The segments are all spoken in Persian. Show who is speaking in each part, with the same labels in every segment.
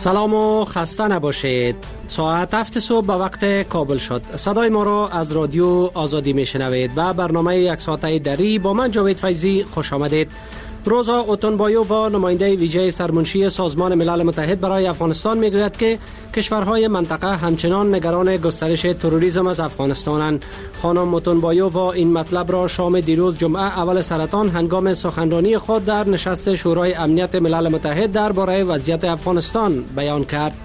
Speaker 1: سلام و خسته نباشید. ساعت 7 صبح به وقت کابل شد. صدای ما را از رادیو آزادی میشنوید. به برنامه یک ساعته دری با من جاوید فیضی خوش آمدید. روزا اوتونبایووا نماینده ویژه سرمنشی سازمان ملل متحد برای افغانستان میگوید که کشورهای منطقه همچنان نگران گسترش تروریسم از افغانستانند. خانم اوتونبایووا این مطلب را شام دیروز جمعه اول سرطان هنگام سخنرانی خود در نشست شورای امنیت ملل متحد درباره وضعیت افغانستان بیان کرد.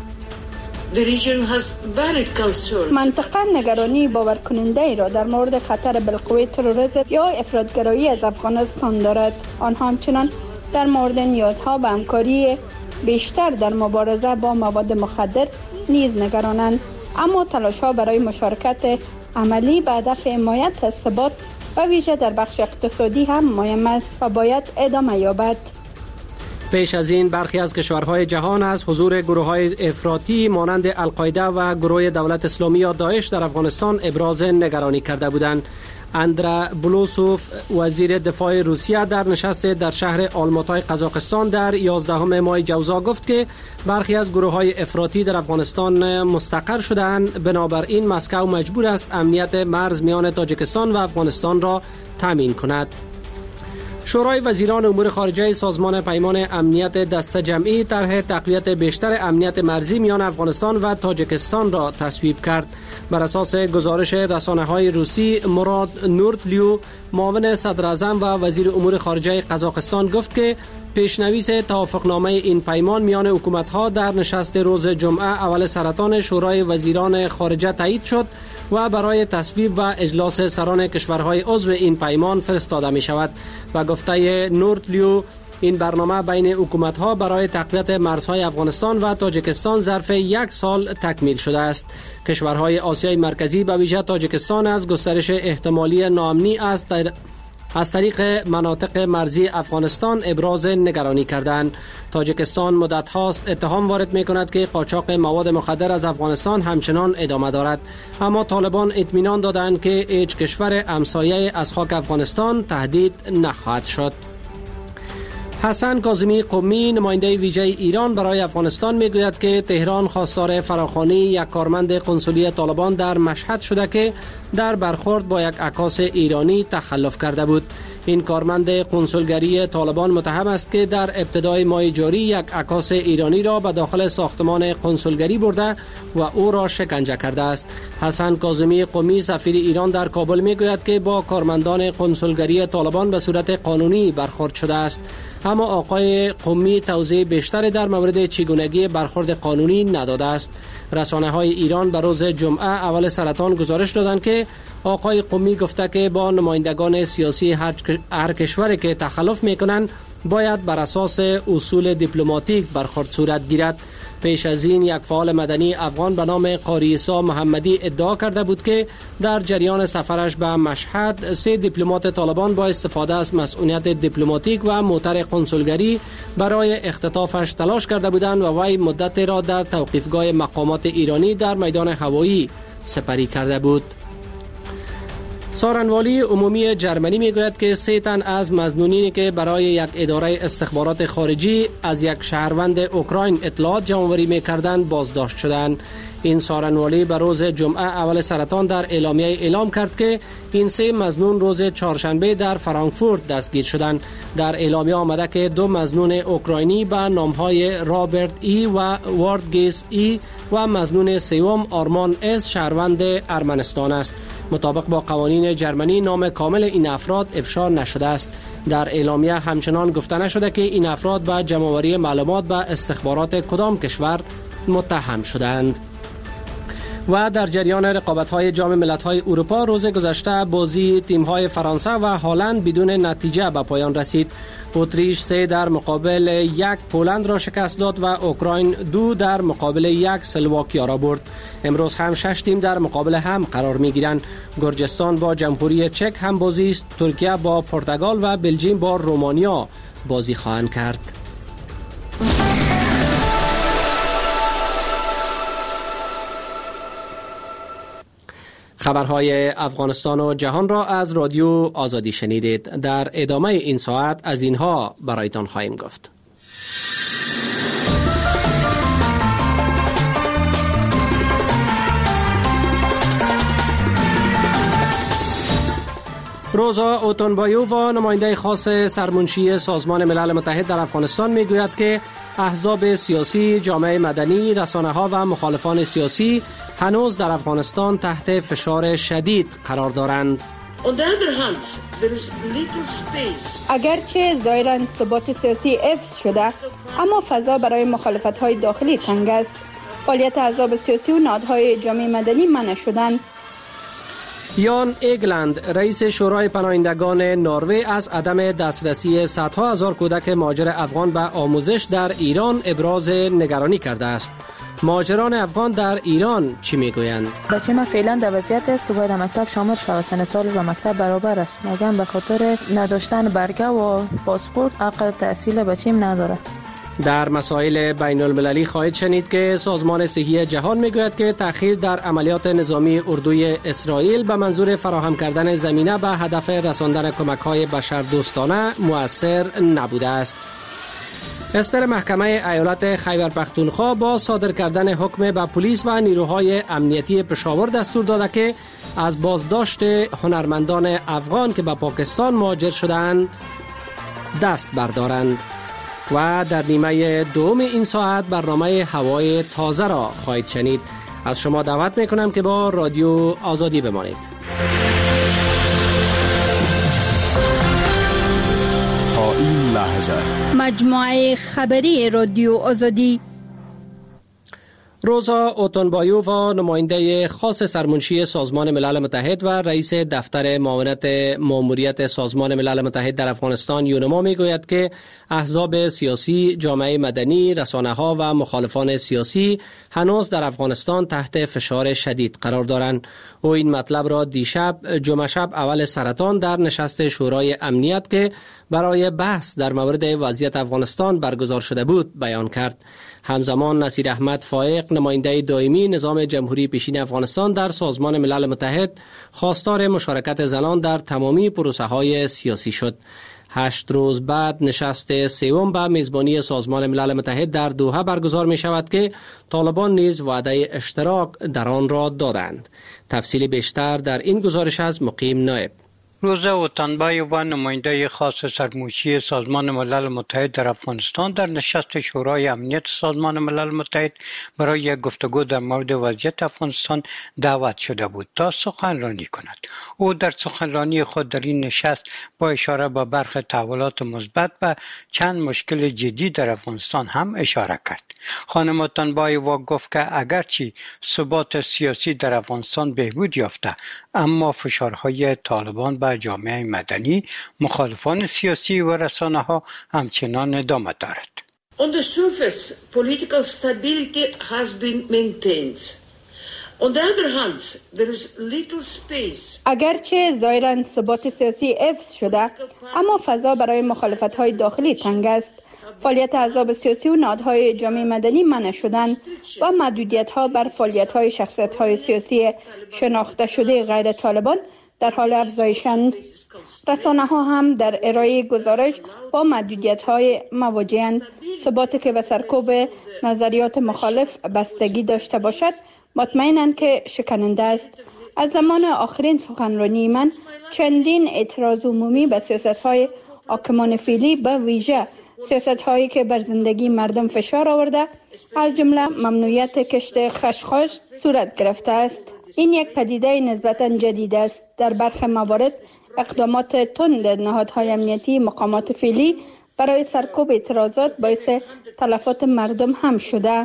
Speaker 2: منطقه نگرانی باورکننده ای را در مورد خطر بالقوه تروریسم یا افراطگرایی از افغانستان دارد. آنها همچنان در مورد نیازها به همکاری بیشتر در مبارزه با مواد مخدر نیز نگرانند، اما تلاش‌ها برای مشارکت عملی به هدف حمایت از ثبات و ویژه در بخش اقتصادی هم مهم است و باید ادامه یابد.
Speaker 1: پیش از این برخی از کشورهای جهان از حضور گروه‌های افراطی مانند القاعده و گروه دولت اسلامی یا داعش در افغانستان ابراز نگرانی کرده بودند. اندرا بلوسوف وزیر دفاع روسیه در نشست در شهر آلماتای قزاقستان در 11 ماه جوزا گفت که برخی از گروه‌های افراطی در افغانستان مستقر شده‌اند. بنابراین مسکو مجبور است امنیت مرز میان تاجیکستان و افغانستان را تامین کند. شورای وزیران امور خارجه سازمان پیمان امنیت دسته جمعی طرح تقویت بیشتر امنیت مرزی میان افغانستان و تاجیکستان را تصویب کرد. بر اساس گزارش رسانه‌های روسی، مراد نورتلیو معاون صدر اعظم و وزیر امور خارجه قزاقستان گفت که پیشنویس توافقنامه این پیمان میان حکومت‌ها در نشست روز جمعه اول سرطان شورای وزیران خارجه تایید شد و برای تصویب و اجلاس سران کشورهای عضو این پیمان فرستاده می شود. و گفته نورتلیو این برنامه بین حکومت‌ها برای تقویت مرزهای افغانستان و تاجیکستان ظرف 1 سال تکمیل شده است. کشورهای آسیای مرکزی به ویژه تاجیکستان از گسترش احتمالی ناامنی از طریق مناطق مرزی افغانستان ابراز نگرانی کردند. تاجیکستان مدت هاست اتهام وارد می کند که قاچاق مواد مخدر از افغانستان همچنان ادامه دارد، اما طالبان اطمینان دادند که هیچ کشور همسایه از خاک افغانستان تهدید نخواهد شد. حسن کاظمی قمی نماینده ویژه ایران برای افغانستان میگوید که تهران خواستار فراخوانی یک کارمند قنسولی طالبان در مشهد شده که در برخورد با یک عکاس ایرانی تخلف کرده بود. این کارمند قنسولگری طالبان متهم است که در ابتدای ماه جاری یک عکاس ایرانی را به داخل ساختمان قنسولگری برده و او را شکنجه کرده است. حسن کاظمی قمی سفیر ایران در کابل میگوید که با کارمندان قنسولگری طالبان به صورت قانونی برخورد شده است، اما آقای قمی توضیح بیشتر در مورد چگونگی برخورد قانونی نداده است. رسانه‌های ایران به روز جمعه اول سرطان گزارش دادند که آقای قمی گفته که با نمایندگان سیاسی هر کشوری که تخلف میکنند باید بر اساس اصول دیپلماتیک برخورد صورت گیرد. پیش از این یک فعال مدنی افغان به نام قاری عیسی محمدی ادعا کرده بود که در جریان سفرش به مشهد 3 دیپلمات طالبان با استفاده از مسئولیت دیپلماتیک و موتر قنسولگری برای اختطافش تلاش کرده بودند و وی مدت را در توقیفگاه مقامات ایرانی در میدان هوایی سپری کرده بود. سارنوالی عمومی جرمنی میگوید که 3 تن از مظنونینی که برای یک اداره استخبارات خارجی از یک شهروند اوکراین اطلاعات جمع‌آوری می‌کردند بازداشت شدند. این سارنوالی به روز جمعه اول سرطان در اعلامیه اعلام کرد که این 3 مظنون روز چهارشنبه در فرانکفورت دستگیر شدند. در اعلامیه آمده که 2 مظنون اوکراینی به نام‌های رابرت ای و واردگیس ای و مظنون سوم آرمان اس شهروند ارمنستان است. مطابق با قوانین جرمنی نام کامل این افراد افشا نشده است. در اعلامیه همچنان گفته نشده که این افراد به جمع‌آوری معلومات به استخبارات کدام کشور متهم شدند. و در جریان رقابت‌های جام ملت‌های اروپا روز گذشته بازی تیم‌های فرانسه و هلند بدون نتیجه به پایان رسید. اتریش 3 در مقابل 1 پولند را شکست داد و اوکراین 2 در مقابل 1 اسلواکیا را برد. امروز هم 6 تیم در مقابل هم قرار می‌گیرند. گرجستان با جمهوری چک هم بازی است. ترکیه با پرتغال و بلژیم با رومانیا بازی خواهند کرد. خبرهای افغانستان و جهان را از رادیو آزادی شنیدید. در ادامه این ساعت از اینها برایتان خواهیم گفت. روزا اوتونبایووا نماینده خاص سرمنشی سازمان ملل متحد در افغانستان میگوید که احزاب سیاسی، جامعه مدنی، رسانه‌ها و مخالفان سیاسی هنوز در افغانستان تحت فشار شدید قرار دارند.
Speaker 2: اگرچه ظاهراً ثبات سیاسی حفظ شده، اما فضا برای مخالفت‌های داخلی تنگ است. فعالیت احزاب سیاسی و نهادهای جامعه مدنی منع شدند.
Speaker 1: یان ایگلند رئیس شورای پناهندگان نروژ از عدم دسترسی صدها هزار کودک مهاجر افغان به آموزش در ایران ابراز نگرانی کرده است. مهاجران افغان در ایران چی میگویند؟
Speaker 3: بچه ما فعلا در وضعیت است که باید مکتب شامل شود. سن سال و مکتب برابر است، مگر به خاطر نداشتن برگه و پاسپورت حق تحصیل بچه‌م نداره.
Speaker 1: در مسائل بین المللی خواهید شنید که سازمان صحی جهان میگوید که تأخیر در عملیات نظامی اردوی اسرائیل به منظور فراهم کردن زمینه به هدف رساندن کمک‌های بشردوستانه مؤثر نبوده است. استر محکمه ایالت خیبر پختونخوا با صادر کردن حکم به پلیس و نیروهای امنیتی پشاور دستور داده که از بازداشت هنرمندان افغان که به پاکستان مهاجر شدند دست بردارند. و در نیمه دوم این ساعت برنامه هوای تازه را خواهید شنید. از شما دعوت میکنم که با رادیو آزادی بمانید.
Speaker 4: تا این لحظه
Speaker 2: مجموعه خبری رادیو آزادی.
Speaker 1: روزا اوتونبایووا نماینده خاص سرمنشی سازمان ملل متحد و رئیس دفتر معاونت ماموریت سازمان ملل متحد در افغانستان یونما میگوید که احزاب سیاسی، جامعه مدنی، رسانه‌ها و مخالفان سیاسی هنوز در افغانستان تحت فشار شدید قرار دارند. او این مطلب را دیشب جمعه شب اول سرطان در نشست شورای امنیت که برای بحث در مورد وضعیت افغانستان برگزار شده بود بیان کرد. همزمان نصیر احمد فائق نماینده دائمی نظام جمهوری پیشین افغانستان در سازمان ملل متحد خواستار مشارکت زنان در تمامی پروسه‌های سیاسی شد. 8 روز بعد نشست سوم به میزبانی سازمان ملل متحد در دوحه برگزار می شود که طالبان نیز وعده اشتراک در آن را دادند. تفصیل بیشتر در این گزارش از مقیم نایب.
Speaker 5: روزا اوتونبایووا نماینده خاص سرمنشی سازمان ملل متحد در افغانستان در نشست شورای امنیت سازمان ملل متحد برای گفتگو در مورد وضعیت افغانستان دعوت شده بود تا سخنرانی کند. او در سخنرانی خود در این نشست با اشاره به برخی تحولات مثبت و چند مشکل جدی در افغانستان هم اشاره کرد. خانم اوتونبایووا گفت که اگرچه ثبات سیاسی در افغانستان بهبود یافته، اما فشارهای طالبان به جامعه مدنی، مخالفان سیاسی و رسانه‌ها همچنان ادامه دارد.
Speaker 6: On the surface, political stability has been maintained. On the other hand, there is little space.
Speaker 2: اگرچه ظاهراً ثبات سیاسی حفظ شده، اما فضا برای مخالفت‌های داخلی تنگ است. فعالیت احزاب سیاسی و نهادهای جامعه مدنی منع شدند و محدودیت‌ها بر فعالیت‌های شخصیت‌های سیاسی شناخته شده غیر طالبان در حال افزایشند. رسانه‌ها هم در ارائه گزارش با محدودیت‌های مواجه‌اند. ثباتی که به سرکوب نظریات مخالف بستگی داشته باشد مطمئناً که شکننده است. از زمان آخرین سخنرانی من چندین اعتراض عمومی به سیاست‌های حاکمان فعلی به ویژه سیاست‌هایی که بر زندگی مردم فشار آورده از جمله ممنوعیت کشت خشخاش صورت گرفته است. این یک پدیده نسبتاً جدید است. در برخی موارد اقدامات تند نهادهای امنیتی مقامات فعلی برای سرکوب اعتراضات باعث تلفات مردم هم شده.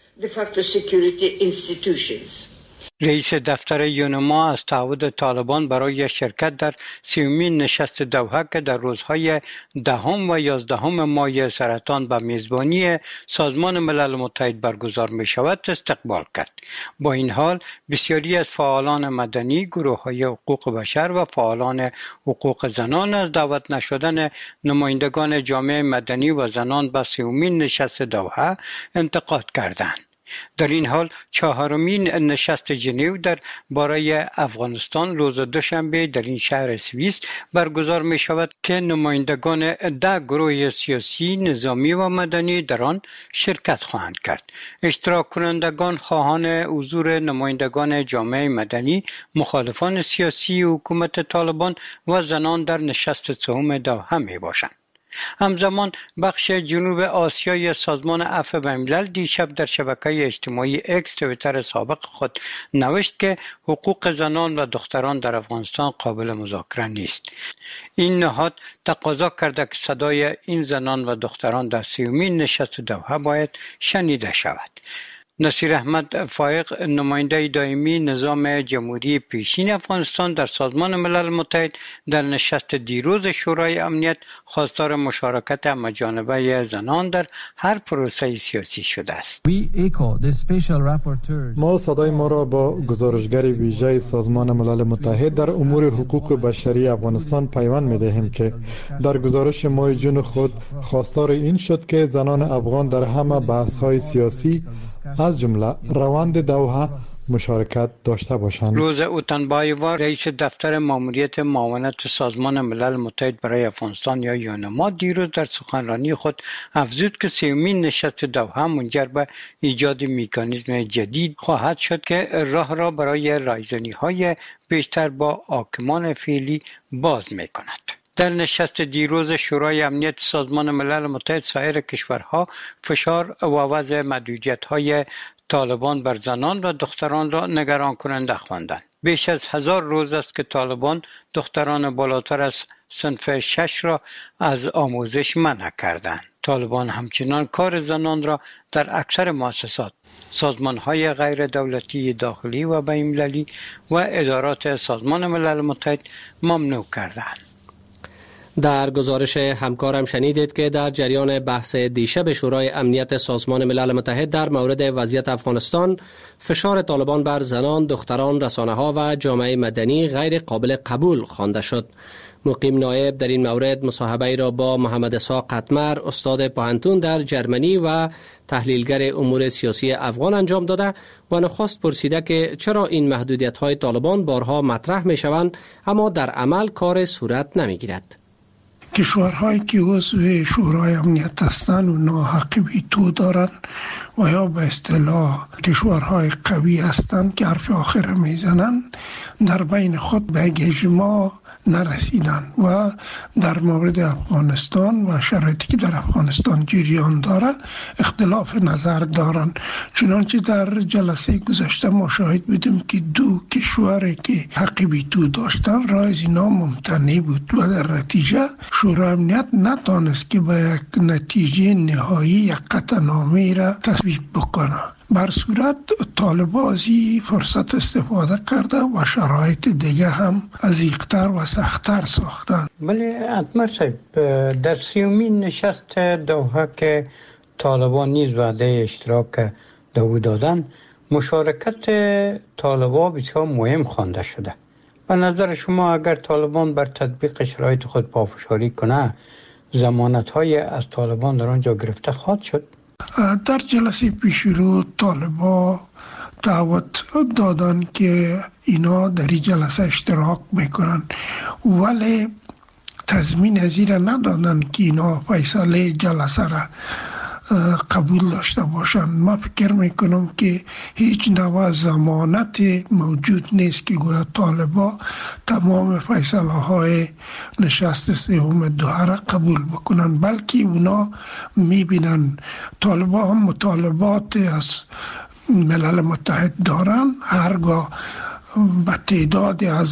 Speaker 5: رئیس دفتر یونما از تعهد طالبان برای شرکت در 30مین نشست دوحه که در روزهای 10 و 11 ماه سرطان به میزبانی سازمان ملل متحد برگزار می شود استقبال کرد. با این حال بسیاری از فعالان مدنی، گروه‌های حقوق بشر و فعالان حقوق زنان از دعوت نشدن نمایندگان جامعه مدنی و زنان به 30مین نشست دوحه انتقاد کردند. در این حال چهارمین نشست ژنو در باره افغانستان روز دوشنبه در این شهر سوئیس برگزار می شود که نمایندگان 10 گروه سیاسی، نظامی و مدنی در آن شرکت خواهند کرد. اشتراک کنندگان خواهان حضور نمایندگان جامعه مدنی، مخالفان سیاسی حکومت طالبان و زنان در نشست سوم دوحه می باشند. همزمان بخش جنوب آسیای سازمان عفو بین‌الملل دیشب در شبکه اجتماعی اکس توییتر سابق خود نوشت که حقوق زنان و دختران در افغانستان قابل مذاکره نیست. این نهاد تقاضا کرده که صدای این زنان و دختران در 30مین نشست دوحه باید شنیده شود. نصیر احمد فائق، نماینده دائمی نظام جمهوری پیشین افغانستان در سازمان ملل متحد، در نشست دیروز شورای امنیت خواستار مشارکت همه‌جانبه زنان در هر پروسه سیاسی شده است.
Speaker 7: ما صدای ما را با گزارشگر ویژه سازمان ملل متحد در امور حقوق بشری افغانستان پیوند می‌دهیم که در گزارش ماه جون خود خواستار این شد که زنان افغان در همه بحث‌های سیاسی از جمله روند دوحه مشارکت داشته باشند.
Speaker 5: روز اوتنبایوا، رئیس دفتر ماموریت معاونت سازمان ملل متحد برای افغانستان یا یونما، دیروز در سخنرانی خود افزود که 30مین نشست دوحه منجر به ایجاد مکانیزم جدید خواهد شد که راه را برای رایزنی‌های بیشتر با حاکمان فعلی باز می‌کند. در نشست دیروز شورای امنیت سازمان ملل متحد سایر کشورها فشار و وضع محدودیت‌های طالبان بر زنان و دختران را نگران کننده خواندند. بیش از 1000 روز است که طالبان دختران بالاتر از صنف 6 را از آموزش منع کردند. طالبان همچنان کار زنان را در اکثر مؤسسات، سازمان‌های غیر دولتی داخلی و بین‌المللی و ادارات سازمان ملل متحد ممنوع کردند.
Speaker 1: در گزارش همکارم شنیدید که در جریان بحث دیشب شورای امنیت سازمان ملل متحد در مورد وضعیت افغانستان، فشار طالبان بر زنان، دختران، رسانه‌ها و جامعه مدنی غیر قابل قبول خوانده شد. مقیم نایب در این مورد مصاحبه را با محمد اسحاق قطمر، استاد پوهنتون در جرمنی و تحلیلگر امور سیاسی افغان انجام داده و نخست پرسیده که چرا این محدودیت‌های طالبان بارها مطرح می‌شوند اما در عمل کار صورت نمی‌گیرد.
Speaker 8: کشورهایی که عضو شورای امنیت هستند و حق ویتو دارند و یا به اصطلاح کشورهای قوی هستند که حرف آخر میزنند، در بین خود به اجماع نرسیدند و در مورد افغانستان و شرایطی که در افغانستان جریان داره اختلاف نظر دارند. چنانچه در جلسه گذشته ما شاهد بودیم که 2 کشوری که حق ویتو داشتن رای از اینا ممتنع بود و در نتیجه شورای امنیت نتانست که به یک نتیجه نهایی یک قطعنامه را تصویب بکنه. بر صورت طالبان از این فرصت استفاده کرده و شرایط دیگه هم عزیق‌تر و سخت‌تر ساختن.
Speaker 5: بله اتمر صاحب، در 30مین نشست دوحه که طالبان نیز وعده اشتراک دادن، مشارکت طالبان بسیار مهم خوانده شده. به نظر شما اگر طالبان بر تطبیق شرایط خود پافشاری کنه، ضمانت‌های از طالبان در آنجا گرفته خواهد شد؟
Speaker 8: در جلسه پیشرو طالبان دعوت دادن که اینا در این جلسه اشتراک میکنن، ولی تضمین از این را ندادن که اینا فیصله جلسه را قبول داشته باشند. ما فکر میکنم که هیچ نوع ضمانت موجود نیست که گویا طالبان تمام فیصله های نشست سوم دوحه را قبول بکنن، بلکه اونا میبینن طالبان هم مطالبات از ملل متحد دارن. هرگاه به تعداد از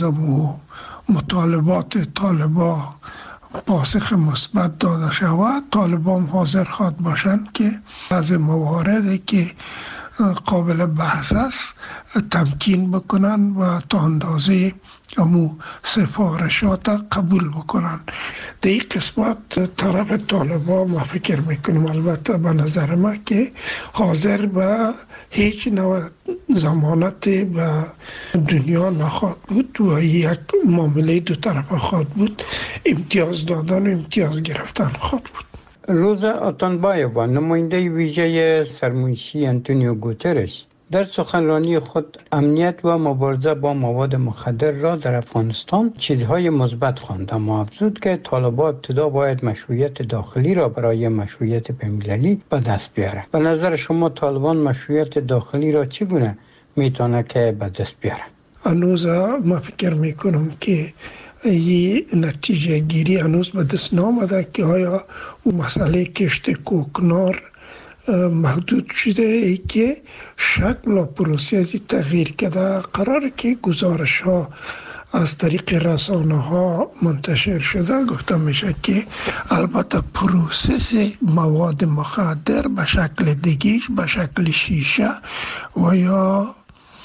Speaker 8: مطالبات طالبان پاسخ مثبت داده شود، طالبان حاضر خواد باشند که از مواردی که قابل بحث است تمکین بکنن و تا اندازه امو سفارشات قبول بکنن. در این قسمت طرف طالبان ما فکر میکنم البته به نظر ما که حاضر به هیچ نوع ضمانت به دنیا نخواهد بود و یک معامله 2 طرفه خواهد بود، امتیاز دادن و امتیاز گرفتن خواهد بود.
Speaker 5: روزا اتنبایووا نماینده ویژه سرمنشی آنتونیو گوترش در سخنرانی خود امنیت و مبارزه با مواد مخدر را در افغانستان چیزهای مثبت خواند، اما افزود که طالبان ابتدا باید مشروعیت داخلی را برای مشروعیت بین‌المللی به دست بیاره. به نظر شما طالبان مشروعیت داخلی را چگونه میتونه که به دست بیاره؟
Speaker 8: هنوز ما فکر میکنم که این نتیجه گیری هنوز به دست نامده که آیا مسئله کشت کوکنار محدود شده ای که شکل و پروسه ازی تغییر کرده. قراره که گزارش ها از طریق رسانه ها منتشر شده، گفته میشه که البته پروسس مواد مخدر به شکل دیگیش به شکل شیشه و یا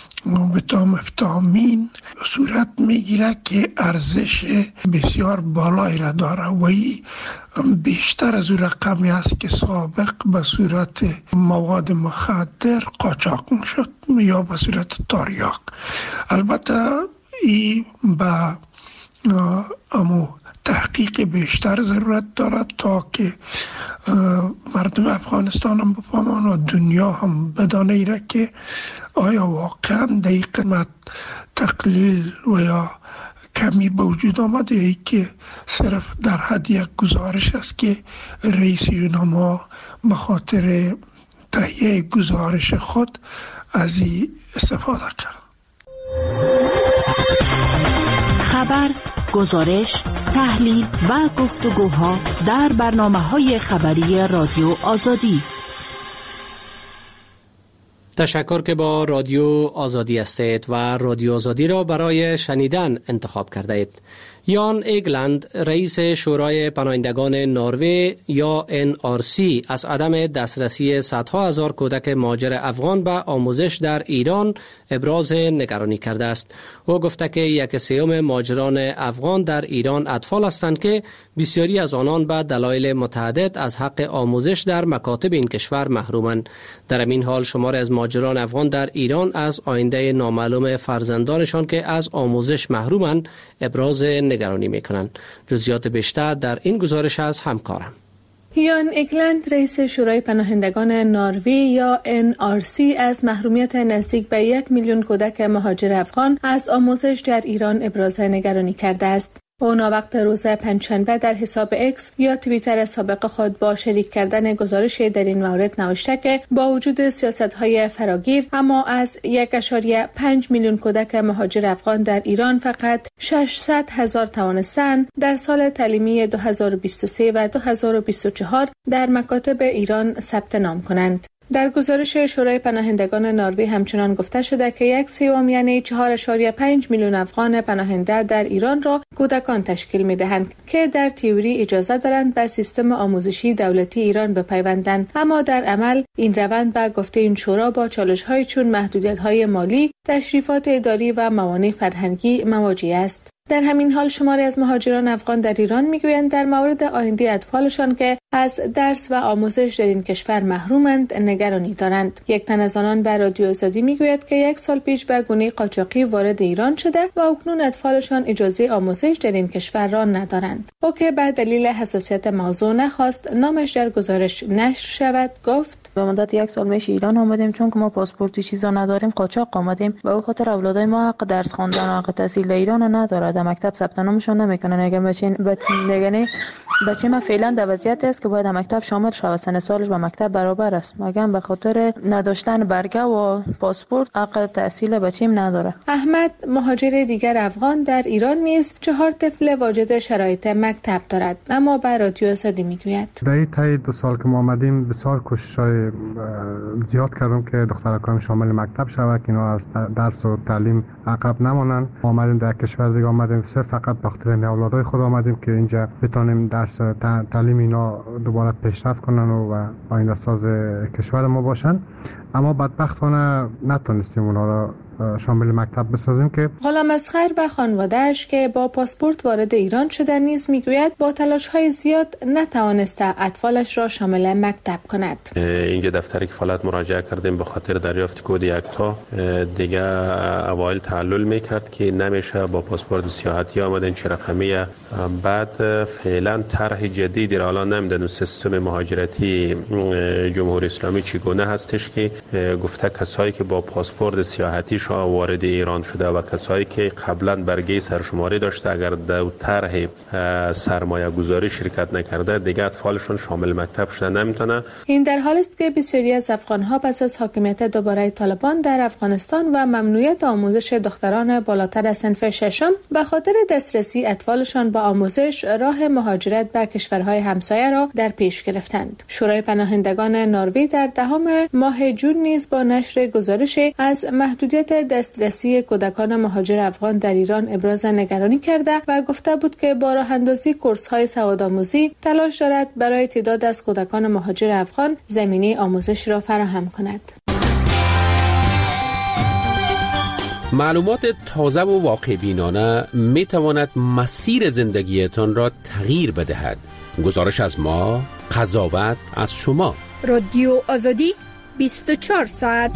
Speaker 8: ویتامین صورت میگیره که ارزش بسیار بالایی را داره و این بیشتر از اون رقمی است که سابق به صورت مواد مخدر قاچاق میشد یا به صورت تریاک. البته این به امو تحقیق بیشتر ضرورت دارد تا که مردم افغانستان هم بفهمن و دنیا هم بدانه ایره که آیا واقعا در این قسمت تقلیل و یا کمی به وجود آمده یا که صرف در حد یک گزارش است که رئیس یوناما به خاطر تهیه گزارش خود از این استفاده کرد.
Speaker 9: خبر، گزارش، تحلیل و گفتگوها در برنامه‌های خبری رادیو آزادی.
Speaker 1: تشکر که با رادیو آزادی هستید و رادیو آزادی را برای شنیدن انتخاب کرده اید. یان ایگلند رئیس شورای پناهندگان نروژ یا NRC از عدم دسترسی صدها هزار کودک مهاجر افغان به آموزش در ایران ابراز نگرانی کرده است. او گفته که 1/3 مهاجران افغان در ایران اطفال هستند که بسیاری از آنان به دلایل متعدد از حق آموزش در مکاتب این کشور محرومند. در این حال شماری از مهاجران افغان در ایران از آینده نامعلوم فرزندانشان که از آموزش محرومند ابراز نگرانی میکنند. جزئیات بیشتر در این گزارش از همکارم.
Speaker 10: یان ایگلند رئیس شورای پناهندگان نروژ یا NRC از محرومیت نزدیک به 1 میلیون کودک مهاجر افغان از آموزش در ایران ابراز نگرانی کرده است. او وقت روز پنجشنبه در حساب اکس یا توییتر سابق خود با شریک کردن گزارش در این مورد نوشته که با وجود سیاست‌های فراگیر اما از 1.5 میلیون کودک مهاجر افغان در ایران فقط 600,000 توانستند در سال تعلیمی 2023 و 2024 در مکاتب ایران ثبت نام کنند. در گزارش شورای پناهندگان نروژ همچنان گفته شده که 1/3 یعنی 4.5 میلیون افغان پناهنده در ایران را کودکان تشکیل می‌دهند که در تئوری اجازه دارند به سیستم آموزشی دولتی ایران بپیوندند، اما در عمل این روند به گفته این شورا با چالش‌های چون محدودیت‌های مالی، تشریفات اداری و موانع فرهنگی مواجه است. در همین حال شماری از مهاجران افغان در ایران میگویند در مورد آینده اطفالشان که از درس و آموزش در این کشور محرومند نگرانی دارند. یک تن از آنان به رادیو آزادی میگوید که 1 سال پیش به گونه قاچاقی وارد ایران شده و اکنون اطفالشان اجازه آموزش در این کشور را ندارند. او که به دلیل حساسیت موضوع نخواست نامش در گزارش نشر شود گفت:
Speaker 3: به مدت 1 سال میشه ایران آمدیم، چون که ما پاسپورتی چیزا نداریم قاچاق آمدیم و به خاطر اولادای ما حق درس خواندن و حق تحصیل در ایران نداره. در مکتب ثبت نامشون نمیکنن. اگه بچه ما فعلا در وضعیت است که باید مکتب شامل شود، سن سالش با مکتب برابر است، مگر به خاطر نداشتن برگه و پاسپورت حق تحصیل بچه‌م نداره.
Speaker 10: احمد مهاجر دیگر افغان در ایران نیز 4 طفل واجد شرایط مکتب دارد، اما به رادیو آزادی میگوید:
Speaker 11: در طی 2 سال که ما آمدیم بسیار کوشش‌های زیاد کردم که دخترکان شامل مکتب شود که اینا از درس و تعلیم عقب نمانند. آمدیم در کشور دیگه، آمدیم فقط بخاطر اولادای خود آمدیم که اینجا بتونیم درس تعلیم اینا دوباره پیشرفت کنن و آینده ساز کشور ما باشن، اما بدبختانه نتونستیم اونا را شامل مکتب بسازیم که
Speaker 10: غلام اصغر و خانواده‌اش که با پاسپورت وارد ایران شده نیز میگوید با تلاش‌های زیاد نتوانسته اطفالش را شامل مکتب کند.
Speaker 12: اینجا دفتر کفالت مراجعه کردیم به خاطر دریافت کد یکتا، دیگه اوایل تعلل میکرد که نمیشه با پاسپورت سیاحتی آمدن چه رقمیه. بعد فعلا طرح جدیدی را الان نمیدونم سیستم مهاجرتی جمهوری اسلامی چگونه هستش که گفته کسایی که با پاسپورت سیاحتی وارد ایران شده و کسایی که قبلا برگه سرشماری داشته اگر در طرح سرمایه گذاری شرکت نکرده دیگه اطفالشون شامل مکتب شده نمیتونه.
Speaker 10: این در حالی است که بسیاری از افغان‌ها پس از حاکمیت دوباره طالبان در افغانستان و ممنوعیت آموزش دختران بالاتر از صنف ششم به خاطر دسترسی اطفالشان به آموزش راه مهاجرت به کشورهای همسایه را در پیش گرفتند. شورای پناهندگان نروژ در دهم ماه جون نیز با نشر گزارشی از محدودیت دسترسی کودکان مهاجر افغان در ایران ابراز نگرانی کرده و گفته بود که با راه اندازی کورس‌های سوادآموزی تلاش دارد برای تعداد از کودکان مهاجر افغان زمینه آموزش را فراهم کند.
Speaker 13: معلومات تازه و واقع بینانه می تواند مسیر زندگیتان را تغییر بدهد. گزارش از ما، قضاوت از شما.
Speaker 14: رادیو آزادی 24 ساعت.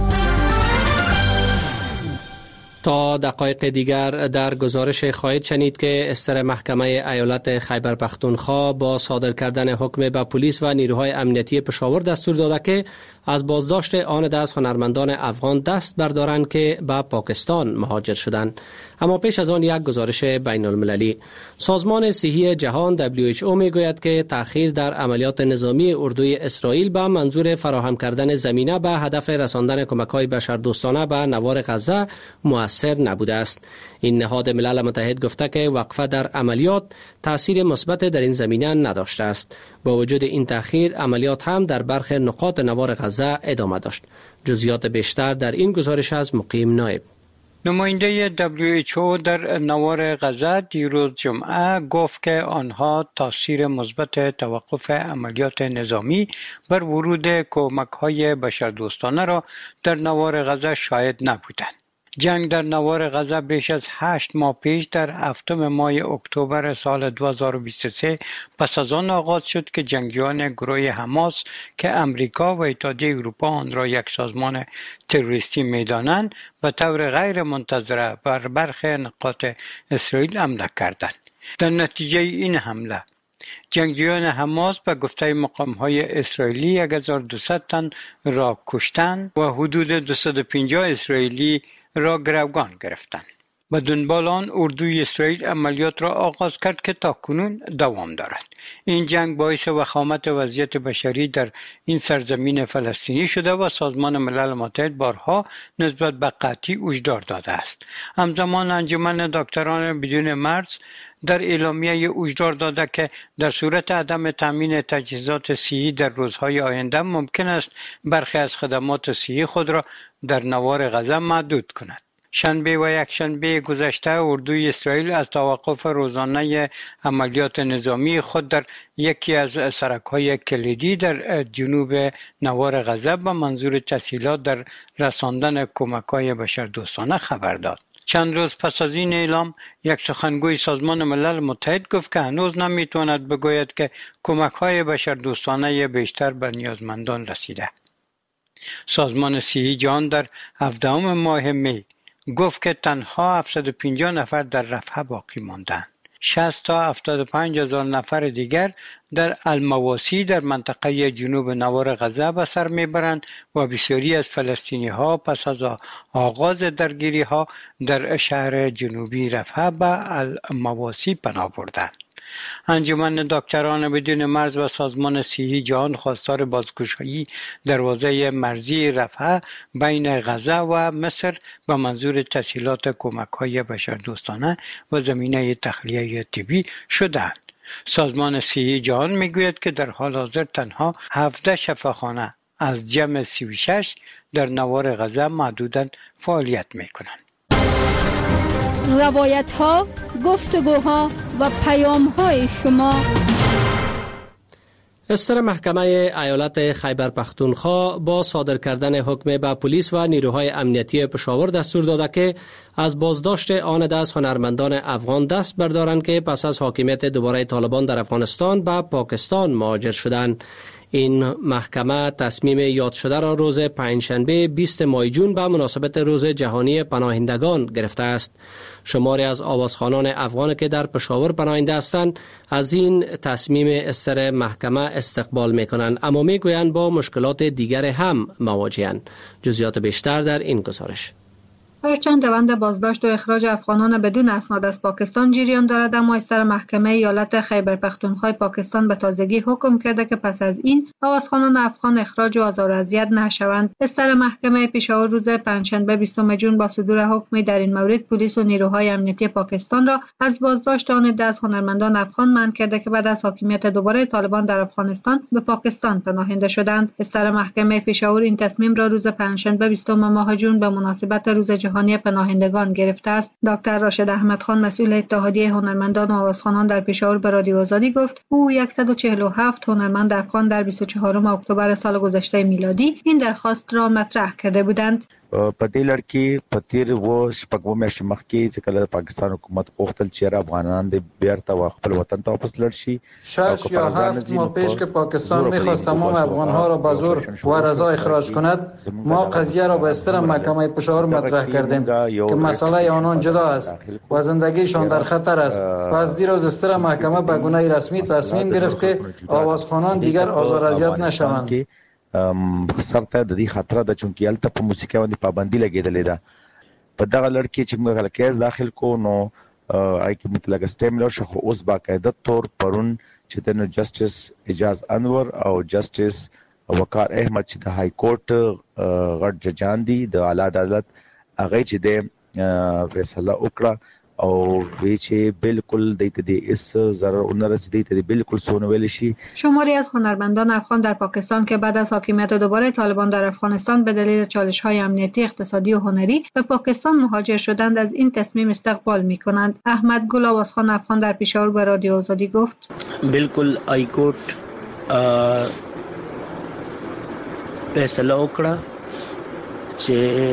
Speaker 1: تا دقایق دیگر در گزارش خواهید شنید که استر محکمه ایالت خیبر پختونخوا با صادر کردن حکم به پلیس و نیروهای امنیتی پشاور دستور داده که از بازداشت آن دست هنرمندان افغان دست بردارند که به پاکستان مهاجر شدند. اما پیش از آن یک گزارش بین المللی. سازمان صحی جهان WHO میگوید که تأخیر در عملیات نظامی اردوی اسرائیل به منظور فراهم کردن زمینه به هدف رساندن کمک‌های بشردوستانه به نوار غزه مؤثر نبوده است. این نهاد ملل متحد گفته که وقفه در عملیات تأثیر مثبت در این زمینه نداشته است. با وجود این تأخیر عملیات هم در برخی نقاط نوار غزه ادامه داشت. جزئیات بیشتر در این گزارش از مقیم نایب.
Speaker 5: نماینده WHO در نوار غزه دیروز جمعه گفت که آنها تاثیر مثبت توقف عملیات نظامی بر ورود کمک‌های بشردوستانه را در نوار غزه شاهد نبودند. جنگ در نوار غزه بیش از 8 ماه پیش در 7 ماه اکتبر سال 2023 پس از آن آغاز شد که جنگیان گروه حماس که امریکا و اتحادیه اروپا آن را یک سازمان تروریستی می‌دانند به طور غیر منتظره بر برخی نقاط اسرائیل حمله کردند. در نتیجه این حمله جنگجویان حماس به گفته مقام‌های اسرائیلی 1200 تن را کشتند و حدود 250 اسرائیلی را گروگان گرفتند. و دنبال آن اردوی اسرائیل عملیات را آغاز کرد که تاکنون دوام دارد. این جنگ باعث وخامت وضعیت بشری در این سرزمین فلسطینی شده و سازمان ملل متحد بارها نسبت به قحطی هشدار داده است. همزمان انجمن دکتران بدون مرز در اعلامیه هشدار داده که در صورت عدم تامین تجهیزات صحی در روزهای آینده ممکن است برخی از خدمات صحی خود را در نوار غزه محدود کند. شنبه و یکشنبه گذشته اردوی اسرائیل از توقف روزانه عملیات نظامی خود در یکی از سرک‌های کلیدی در جنوب نوار غزه به منظور تسهیلات در رساندن کمک‌های بشردوستانه خبر داد. چند روز پس از این اعلام یک سخنگوی سازمان ملل متحد گفت که هنوز نمیتواند بگوید که کمک‌های بشردوستانه بیشتر به نیازمندان رسیده. سازمان صحی جهان در 17 ماه می گفت که تنها 750 نفر در رفح باقی ماندند. 60 تا 75 هزار نفر دیگر در المواسی در منطقه جنوب نوار غزه به سر میبرند و بسیاری از فلسطینی ها پس از آغاز درگیری ها در شهر جنوبی رفح به المواسی پناه بردند. انجمن دکتران بدون مرز و سازمان صحی جهان خواستار بازگشایی دروازه مرزی رفح بین غزه و مصر به منظور تسهیلات کمک‌های بشردوستانه و زمینه تخلیه طبی شدند. سازمان صحی جهان میگوید که در حال حاضر تنها 17 شفاخانه از جمع 36 در نوار غزه محدوداً فعالیت میکنند.
Speaker 14: روایت ها، گفتگوها و پیام های شما.
Speaker 1: استر محکمه ایالت خیبر پختونخوا با صادر کردن حکم به پلیس و نیروهای امنیتی پشاور دستور داده که از بازداشت آن دست هنرمندان افغان دست بردارند که پس از حاکمیت دوباره طالبان در افغانستان به پاکستان مهاجر شدند. این محکمه تصمیم یاد شده را روز پنجشنبه 20 ماه جون به مناسبت روز جهانی پناهندگان گرفته است. شماری از آوازخوانان افغان که در پشاور پناهنده هستند از این تصمیم استر محکمه استقبال میکنند، اما میگویند با مشکلات دیگر هم مواجهند. جزئیات بیشتر در این گزارش.
Speaker 15: هرچند روند بازداشت و اخراج افغانان بدون اسناد از پاکستان جریان دارد، اما استر محکمه ایالت خیبر پختونخوا پاکستان به تازگی حکم کرده که پس از این آوازخوانان افغان اخراج و آزار و اذیت نشوند. استر محکمه پشاور روز پنجشنبه 20 جون با صدور حکمی در این مورد پلیس و نیروهای امنیتی پاکستان را از بازداشت آن دست هنرمندان افغان منع کرده که بعد از حاکمیت دوباره طالبان در افغانستان به پاکستان پناهنده شدند. استر محکمه پشاور این تصمیم را روز پنجشنبه 20 ماه جون به مناسبت روز جهانی پناهندگان گرفته است. دکتر راشد احمد خان مسئول اتحادیه هنرمندان و آوازخوانان در پشاور به رادیو آزادی گفت او 147 هنرمند افغان در 24 اکتبر سال گذشته میلادی این درخواست را مطرح کرده بودند.
Speaker 16: په دې لړ کې په تیر و شپږو میاشتو مخکې چې کله پاکستان حکومت غوښتل چې افغانان د بیرته خپل وطن ته واپس لاړ شي
Speaker 17: 6 یا 7 ماه پیش که پاکستان می‌خواست تمام افغان‌ها را به زور و رضا اخراج کند، ما قضیه را به استر محکمه پشاور مطرح کردیم که مسئله آنان جدا است و زندگیشان در خطر است. پس دیروز استر محکمه به گونه رسمی تصمیم گرفت که آوازخوانان دیگر آزار و اذیت نشوند.
Speaker 16: سرته د دې خطر د چونکی الته په موسیقي باندې پابندي لګیدلې ده. په دغه لړ کې چې موږ کلیز داخل کو نو آی کې مطلق سټیملر شو اوس باقاعده طور پرون چې د جسټس اجاز انور او جسټس وقار احمد چې د های کورټ غټ ججان دي د اعلی عدالت هغه چې د فیصله وکړه او وی چې بالکل دیت دی اس ضرر اونرس دیت دی بالکل سونویل شي.
Speaker 15: شماری از هنرمندان افغان در پاکستان که بعد از حاکمیت دوباره طالبان در افغانستان به دلیل چالش‌های امنیتی، اقتصادی و هنری به پاکستان مهاجر شدند از این تصمیم استقبال می‌کنند. احمد گل آوازخوان افغان در پشاور به رادیو آزادی گفت
Speaker 18: بالکل های کورټ فیصله وکړه چې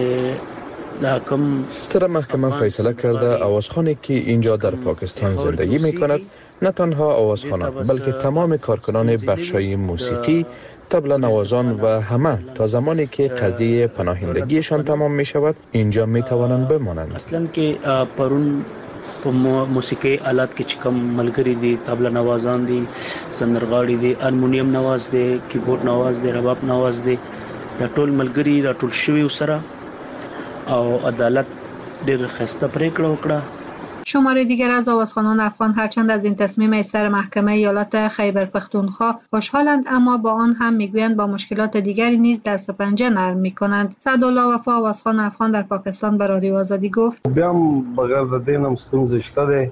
Speaker 19: ستر محکمه فیصله کرده آوازخوانی که اینجا در پاکستان زندگی می کند نه تنها آوازخوانان بلکه تمام کارکنان بخشای موسیقی، طبل نوازان و همه تا زمانی که قضیه پناهندگیشان تمام می شود اینجا می توانند بمانند.
Speaker 18: اصلا که پرون په موسیقي آلات کې چې کوم ملګری دي، طبله نوازان دي، سندرغاړي دي، هارمونیم نواز دي، کیبورډ نواز دي، رباب نواز دي، د ټول ملګری را ټول شوی سره او عدالت ډېر خسته پریکړه وکړه.
Speaker 15: شماره دیگر از آوازخوانان افغان هرچند از این تصمیم استر محکمه ایالت خیبر پختونخوا خوشحالند، اما با آن هم میگویند با مشکلات دیگری نیز دست و پنجه نرم میکنند. سعدالله وفا آوازخوان افغان در پاکستان به رادیو آزادی گفت
Speaker 20: بیام بغیر د دینم ستونزه شته ده.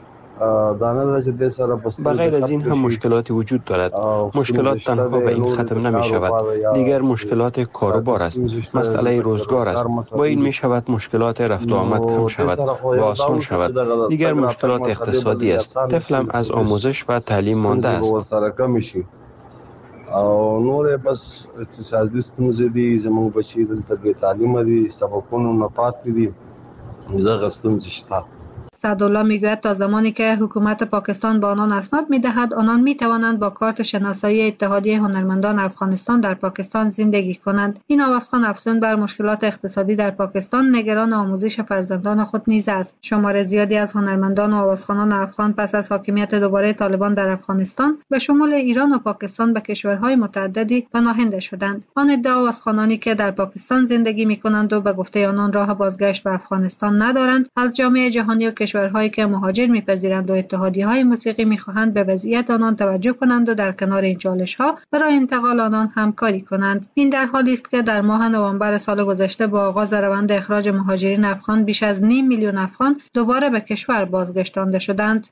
Speaker 21: بغیر از این هم مشکلات وجود دارد. مشکلات تنها به این ختم نمی شود. دیگر مشکلات کاروبار است، مسئله روزگار است. با این می شود مشکلات رفت و آمد کم شود و آسان شود. دیگر مشکلات اقتصادی است. طفلم از آموزش و تعلیم مانده است.
Speaker 20: او نور بس اقتصادي ستونزې دي، زموږ بچي دلته بې تعلیمه دي، سبقونو نه پاتې دي، دغه ستونزې شته.
Speaker 15: سعدالله میگوید تا زمانی که حکومت پاکستان به آنان اسناد میدهد آنان میتوانند با کارت شناسایی اتحادیه هنرمندان افغانستان در پاکستان زندگی کنند. این آوازخوان افزون بر مشکلات اقتصادی در پاکستان نگران آموزش فرزندان خود نیز است. شمار زیادی از هنرمندان و آوازخوانان افغان پس از حاکمیت دوباره طالبان در افغانستان به شمول ایران و پاکستان به کشورهای متعددی پناهنده شدند. آن عده آوازخوانانی که در پاکستان زندگی میکنند و به گفته آنان راه بازگشت به افغانستان ندارند از جامعه جهانی و کشورهایی که مهاجر میپذیرند و اتحادیه‌های موسیقی میخواهند به وضعیت آنان توجه کنند و در کنار این چالش‌ها برای انتقال آنان همکاری کنند. این در حالی است که در ماه نوامبر سال گذشته با آغاز روند اخراج مهاجرین افغان بیش از 9 میلیون افغان دوباره به کشور بازگشتانده شدند.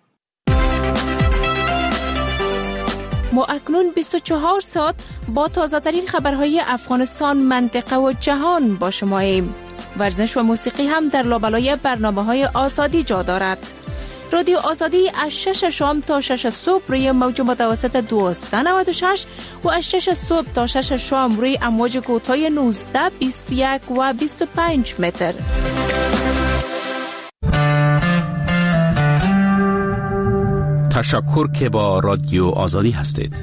Speaker 22: ما اکنون 24 ساعت با تازه‌ترین خبرهای افغانستان، منطقه و جهان با شماییم. ورزش و موسیقی هم در لابلای برنامه‌های آزادی جا دارد. رادیو آزادی از 6 شام تا 6 صبح روی موج متوسط 1296 و از 6 صبح تا 6 شام روی امواج کوتاه 19، 21 و 25 متر.
Speaker 13: تشکر که با رادیو آزادی هستید.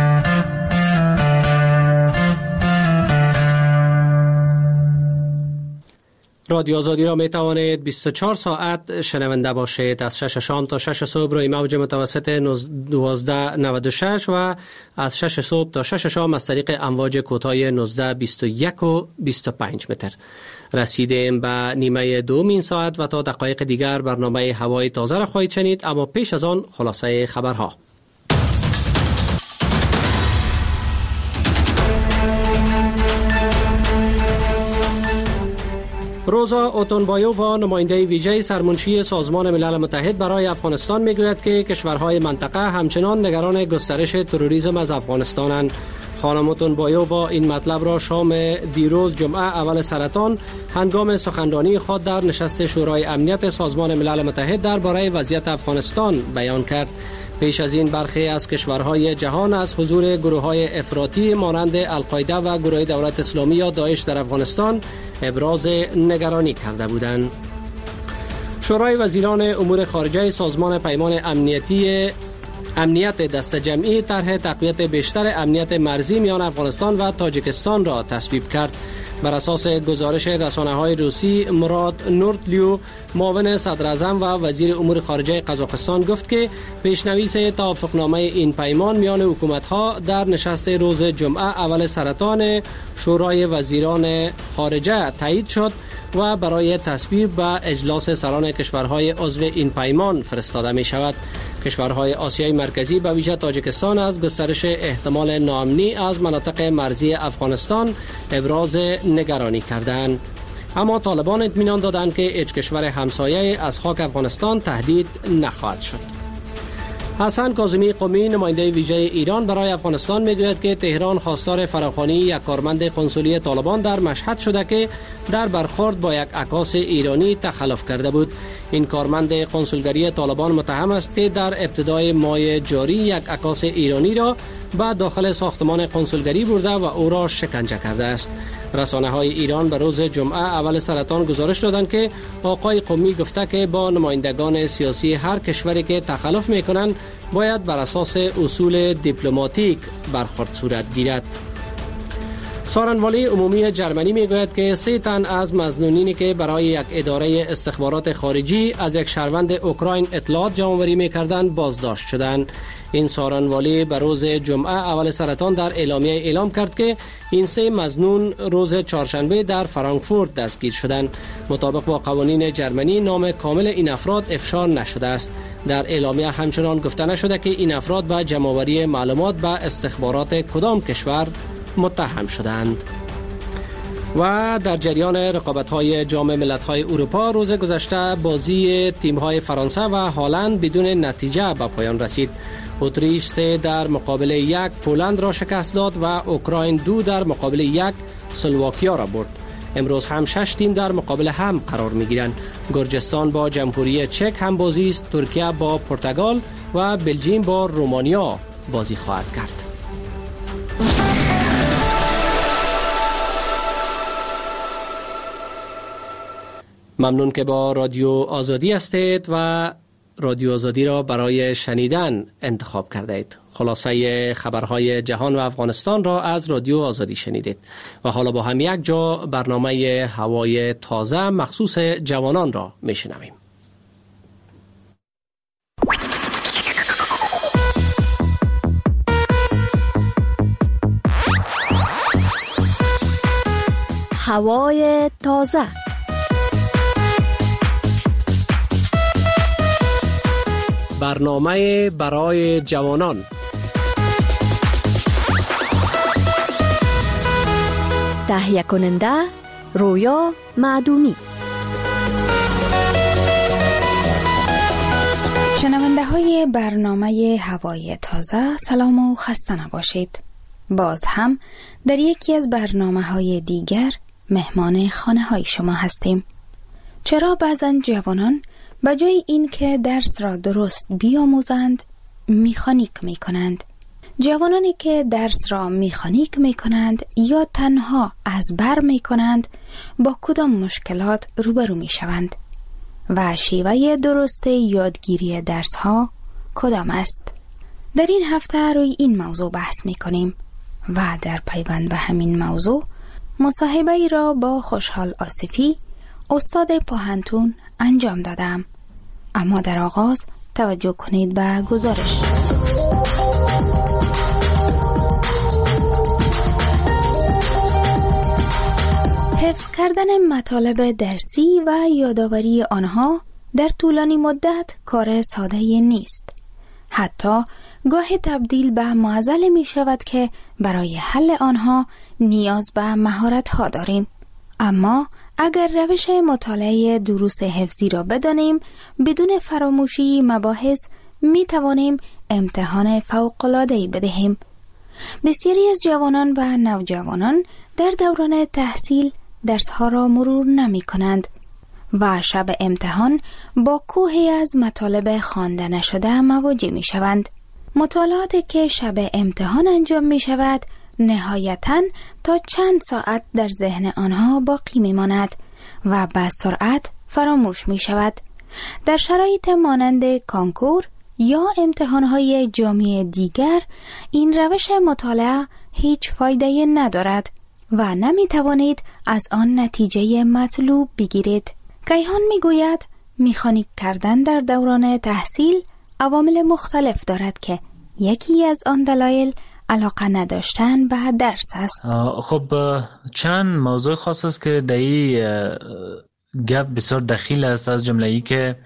Speaker 1: رادیو آزادی را می توانید 24 ساعت شنونده باشید. از 6 شام تا 6 صبح روی موج متوسط 1296 و از 6 صبح تا 6 شام از طریق امواج کوتاه 19، 21 و 25 متر. رسیدیم به نیمه دوم این ساعت و تا دقایق دیگر برنامه هوای تازه را خواهید شنید، اما پیش از آن خلاصه خبرها. روزا اوتونبایووا نماینده ویژه سرمنشی سازمان ملل متحد برای افغانستان میگوید که کشورهای منطقه همچنان نگران گسترش تروریسم از افغانستانند. خانم اوتونبایووا این مطلب را شام دیروز جمعه اول سرطان هنگام سخنرانی خود در نشست شورای امنیت سازمان ملل متحد درباره وضعیت افغانستان بیان کرد. پیش از این برخی از کشورهای جهان از حضور گروه‌های افراطی مانند القاعده و گروه دولت اسلامی یا داعش در افغانستان ابراز نگرانی کرده بودند. شورای وزیران امور خارجه سازمان پیمان امنیت دست جمعی طرح تقویت بیشتر امنیت مرزی میان افغانستان و تاجیکستان را تصویب کرد. بر اساس گزارش رسانه‌های روسی، مراد نورتلیو، معاون صدر اعظم و وزیر امور خارجه قزاقستان گفت که پیشنویس توافقنامه این پیمان میان حکومت‌ها در نشست روز جمعه اول سرطان شورای وزیران خارجه تایید شد و برای تصویب به اجلاس سران کشورهای عضو این پیمان فرستاده می شود. کشورهای آسیای مرکزی به ویژه تاجیکستان از گسترش احتمال ناامنی از مناطق مرزی افغانستان ابراز نگرانی کردند. اما طالبان اطمینان دادند که هیچ کشور همسایه از خاک افغانستان تهدید نخواهد شد. حسن کاظمی قمی نماینده ویژه ایران برای افغانستان میگوید که تهران خواستار فراخوانی یک کارمند قنسولی طالبان در مشهد شده که در برخورد با یک عکاس ایرانی تخلف کرده بود. این کارمند قنسولگری طالبان متهم است که در ابتدای ماه جاری یک عکاس ایرانی را به داخل ساختمان قنسولگری برده و او را شکنجه کرده است. رسانه‌های ایران به روز جمعه اول سرطان گزارش دادند که آقای قمی گفته که با نمایندگان سیاسی هر کشوری که تخلف می‌کنند باید بر اساس اصول دیپلماتیک برخورد صورت گیرد. سخنگوی عمومی جرمنی میگوید که 3 تن از مظنونینی که برای یک اداره استخبارات خارجی از یک شهروند اوکراین اطلاعات جمع‌آوری می‌کردند بازداشت شدند. این سخنگوی به روز جمعه اول سرطان در اعلامیه اعلام کرد که این 3 مظنون روز چهارشنبه در فرانکفورت دستگیر شدند. مطابق با قوانین جرمنی نام کامل این افراد افشا نشده است. در اعلامیه همچنان گفته نشده که این افراد به جمع‌آوری معلومات به استخبارات کدام کشور متهم شدند. و در جریان رقابت‌های جام ملت‌های اروپا روز گذشته بازی تیم‌های فرانسه و هلند بدون نتیجه به پایان رسید. اتریش 3 در مقابل 1 پولند را شکست داد و اوکراین 2 در مقابل 1 اسلواکیا را برد. امروز هم 6 تیم در مقابل هم قرار می‌گیرند. گرجستان با جمهوری چک هم بازی است، ترکیه با پرتغال و بلژیم با رومانیا بازی خواهد کرد. ممنون که با رادیو آزادی هستید و رادیو آزادی را برای شنیدن انتخاب کرده اید. خلاصه خبرهای جهان و افغانستان را از رادیو آزادی شنیدید و حالا با هم یک جا برنامه هوای تازه مخصوص جوانان را میشنویم.
Speaker 4: هوای تازه.
Speaker 1: برنامه برای جوانان.
Speaker 4: تهیه کننده رویا معدومی.
Speaker 6: شنونده های برنامه هوای تازه سلام و خسته نباشید. باز هم در یکی از برنامه های دیگر مهمان خانه های شما هستیم. چرا بعضن جوانان به جای اینکه درس را درست بیاموزند مکانیک می کنند. جوانانی که درس را مکانیک می کنند یا تنها از بر می کنند با کدام مشکلات روبرو می شوند و شیوه درست یادگیری درس ها کدام است؟ در این هفته روی این موضوع بحث می کنیم و در پیوند به همین موضوع مصاحبه ای را با خوشحال آصفی استاد پوهنتون انجام دادم. اما در آغاز توجه کنید به گزارش. حفظ کردن مطالب درسی و یادآوری آنها در طولانی مدت کار ساده نیست. حتی گاه تبدیل به معضل می شود که برای حل آنها نیاز به مهارت ها داریم. اما اگر روش مطالعه دروس حفظی را بدانیم، بدون فراموشی مباحث می توانیم امتحان فوق‌العاده‌ای بدهیم. بسیاری از جوانان و نوجوانان در دوران تحصیل درس‌ها را مرور نمی کنند و شب امتحان با کوهی از مطالب خوانده نشده مواجه می شوند. مطالعاتی که شب امتحان انجام می شود نهایتاً تا چند ساعت در ذهن آنها باقی می ماند و به سرعت فراموش می شود. در شرایط مانند کانکور یا امتحانهای جامعه دیگر این روش مطالعه هیچ فایده ندارد و نمی توانید از آن نتیجه مطلوب بگیرید. کیهان می گوید مکانیک کردن در دوران تحصیل عوامل مختلف دارد که یکی از آن دلایل علاقه نداشتن به درس است.
Speaker 2: خب چند موضوع خاص است که در این گپ بسیار دخیل است، از جمله ای که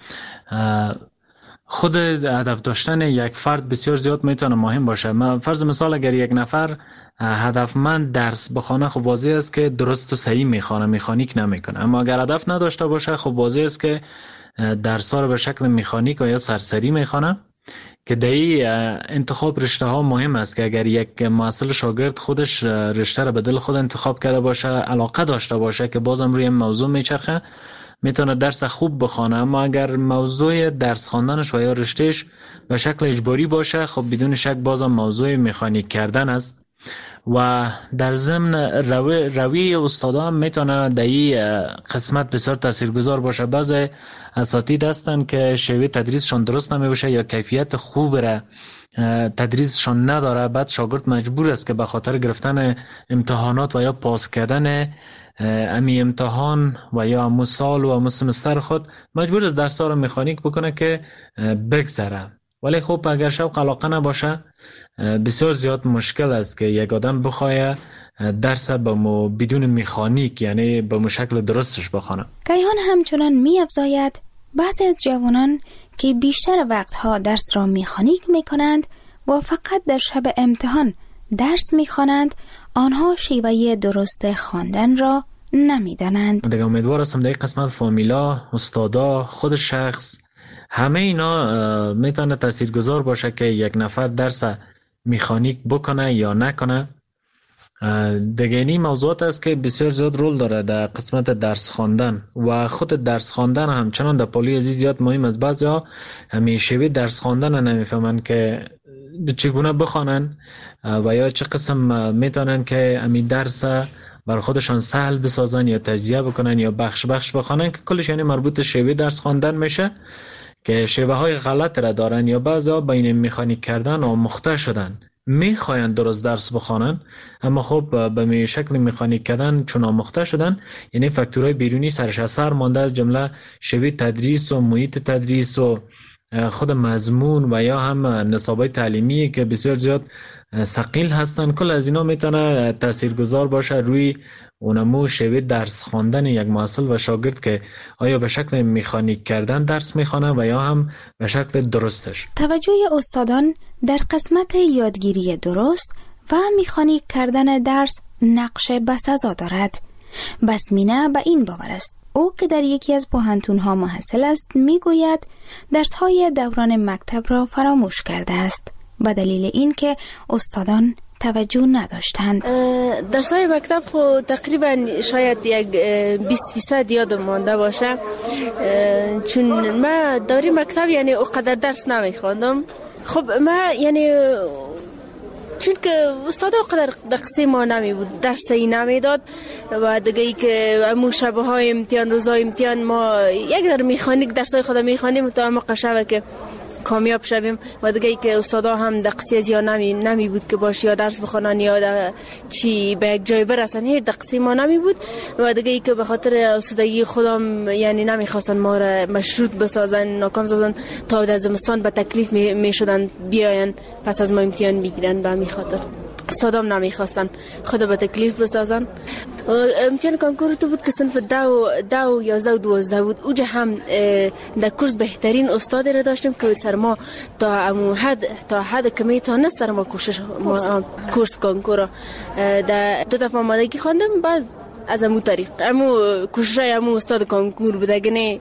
Speaker 2: خود هدف داشتن یک فرد بسیار زیاد میتونه مهم باشه. فرض مثال اگر یک نفر هدفمند درس بخونه، خب واضح است که درست و صحیح میخونه، مکانیک نمیکنه. اما اگر هدف نداشته باشه، خب واضح است که درس ها رو به شکل مکانیک یا سرسری میخونه، که در این انتخاب رشته ها مهم است که اگر یک محصل شاگرد خودش رشته رو به دل خود انتخاب کرده باشه، علاقه داشته باشه که بازم روی موضوع میچرخه، میتونه درس خوب بخونه. اما اگر موضوع درس خواندنش و یا رشتهش به شکل اجباری باشه، خب بدون شک بازم موضوع مکانیک کردن است. و در ضمن روی استادا هم میتونه در این قسمت بسیار تاثیرگذار باشه. بعضی اساتید هستن که شیوه تدریسشون درست نمیشه یا کیفیت خوب را تدریسشون نداره، بعد شاگرد مجبور است که به خاطر گرفتن امتحانات و یا پاس کردن امی امتحان و یا امو سال و امو سمستر خود مجبور است درس ها رو مکانیک بکنه که بگذره. ولی خب اگر شوق علاقه نباشه، بسیار زیاد مشکل است که یک آدم بخواه درس بدون مکانیک، یعنی به شکل درستش بخونه.
Speaker 6: کیهان همچنان می افزاید بعضی از جوانان که بیشتر وقتها درس را مکانیک می کنند و فقط در شب امتحان درس می خوانند، آنها شیوه درست خواندن را نمی دانند.
Speaker 2: دیگه امیدوار هستم در این قسمت فامیلا، استادا، خود شخص، همه اینا میتونه تاثیرگذار باشه که یک نفر درس مکانیک بکنه یا نکنه. دیگه این موضوعات است که بسیار زیاد رول داره در قسمت درس خواندن و خود درس خواندن همچنان در پالی ازی زیاد مهم است. بعضیا همیشه درس خواندن نمیفهمن که چگونه بخوانن و یا چه قسم میتونن که امی درس بر خودشان سهل بسازن یا تجزیه بکنن یا بخش بخش بخوانن، که کلش یعنی مربوط شیوه درس خواندن میشه که شیوه های غلط را دارن یا بعضا بین مکانیک کردن آموخته شدن، میخواین درست درس بخوانن اما خب به شکل مکانیک کردن چون آموخته شدن، یعنی فاکتورهای بیرونی سرش اثر مانده، از جمله شیوه تدریس و محیط تدریس و خود مضمون و یا هم نصابای تعلیمی که بسیار زیاد ثقیل هستن. کل از اینا میتونه تاثیرگذار باشه روی اونمو شیوه درس خواندن یک محصل و شاگرد که آیا به شکل مکانیک کردن درس میخوانه و یا هم به شکل درستش.
Speaker 6: توجه استادان در قسمت یادگیری درست و مکانیک کردن درس نقش بسزا دارد. بسمینه به این باور است. او که در یکی از پوهنتون‌ها محصل است میگوید درس‌های دوران مکتب را فراموش کرده است به دلیل اینکه استادان توجه نداشتند.
Speaker 7: درس‌های مکتب خو تقریبا شاید یک 20% یادم مانده باشه، چون من دوره مکتب یعنی اونقدر درس نمیخواندم. خب من یعنی چون که استاد اونقدر دقیقی ما نمی بود، درسی نمیداد و دیگه ای که امو شبه های امتحان روزهای امتحان ما یک در میخانیک درسای خود میخوانیم تا ما قشبه که کامیاب شویم و دیگه ای که استادا هم دقیقی از یا نمی بود که باشه یا درس بخونن یا چی به یک جای برسن، هیچ دقیقی ما نمی بود و دیگه ای که به خاطر استادگی خودم یعنی نمیخواستن ما را مشروط بسازن، ناکام سازن تا در زمستان به تکلیف می شدن بیاین پس از ما امتحان میگیرن. به همین خاطر استادام نمیخواستن خود به تکلیف بسازن. امتحان کنکور تو بود که صنف 10 و 11 و 12 بود. اوجا هم در کورس بهترین استاد را داشتیم که سر ما تا حد که میتونه سر ما کورس کنکور در 2 دفعه آمادگی خواندم. بعد از امو طریق کوششای امو استاد کنکور بوده که نه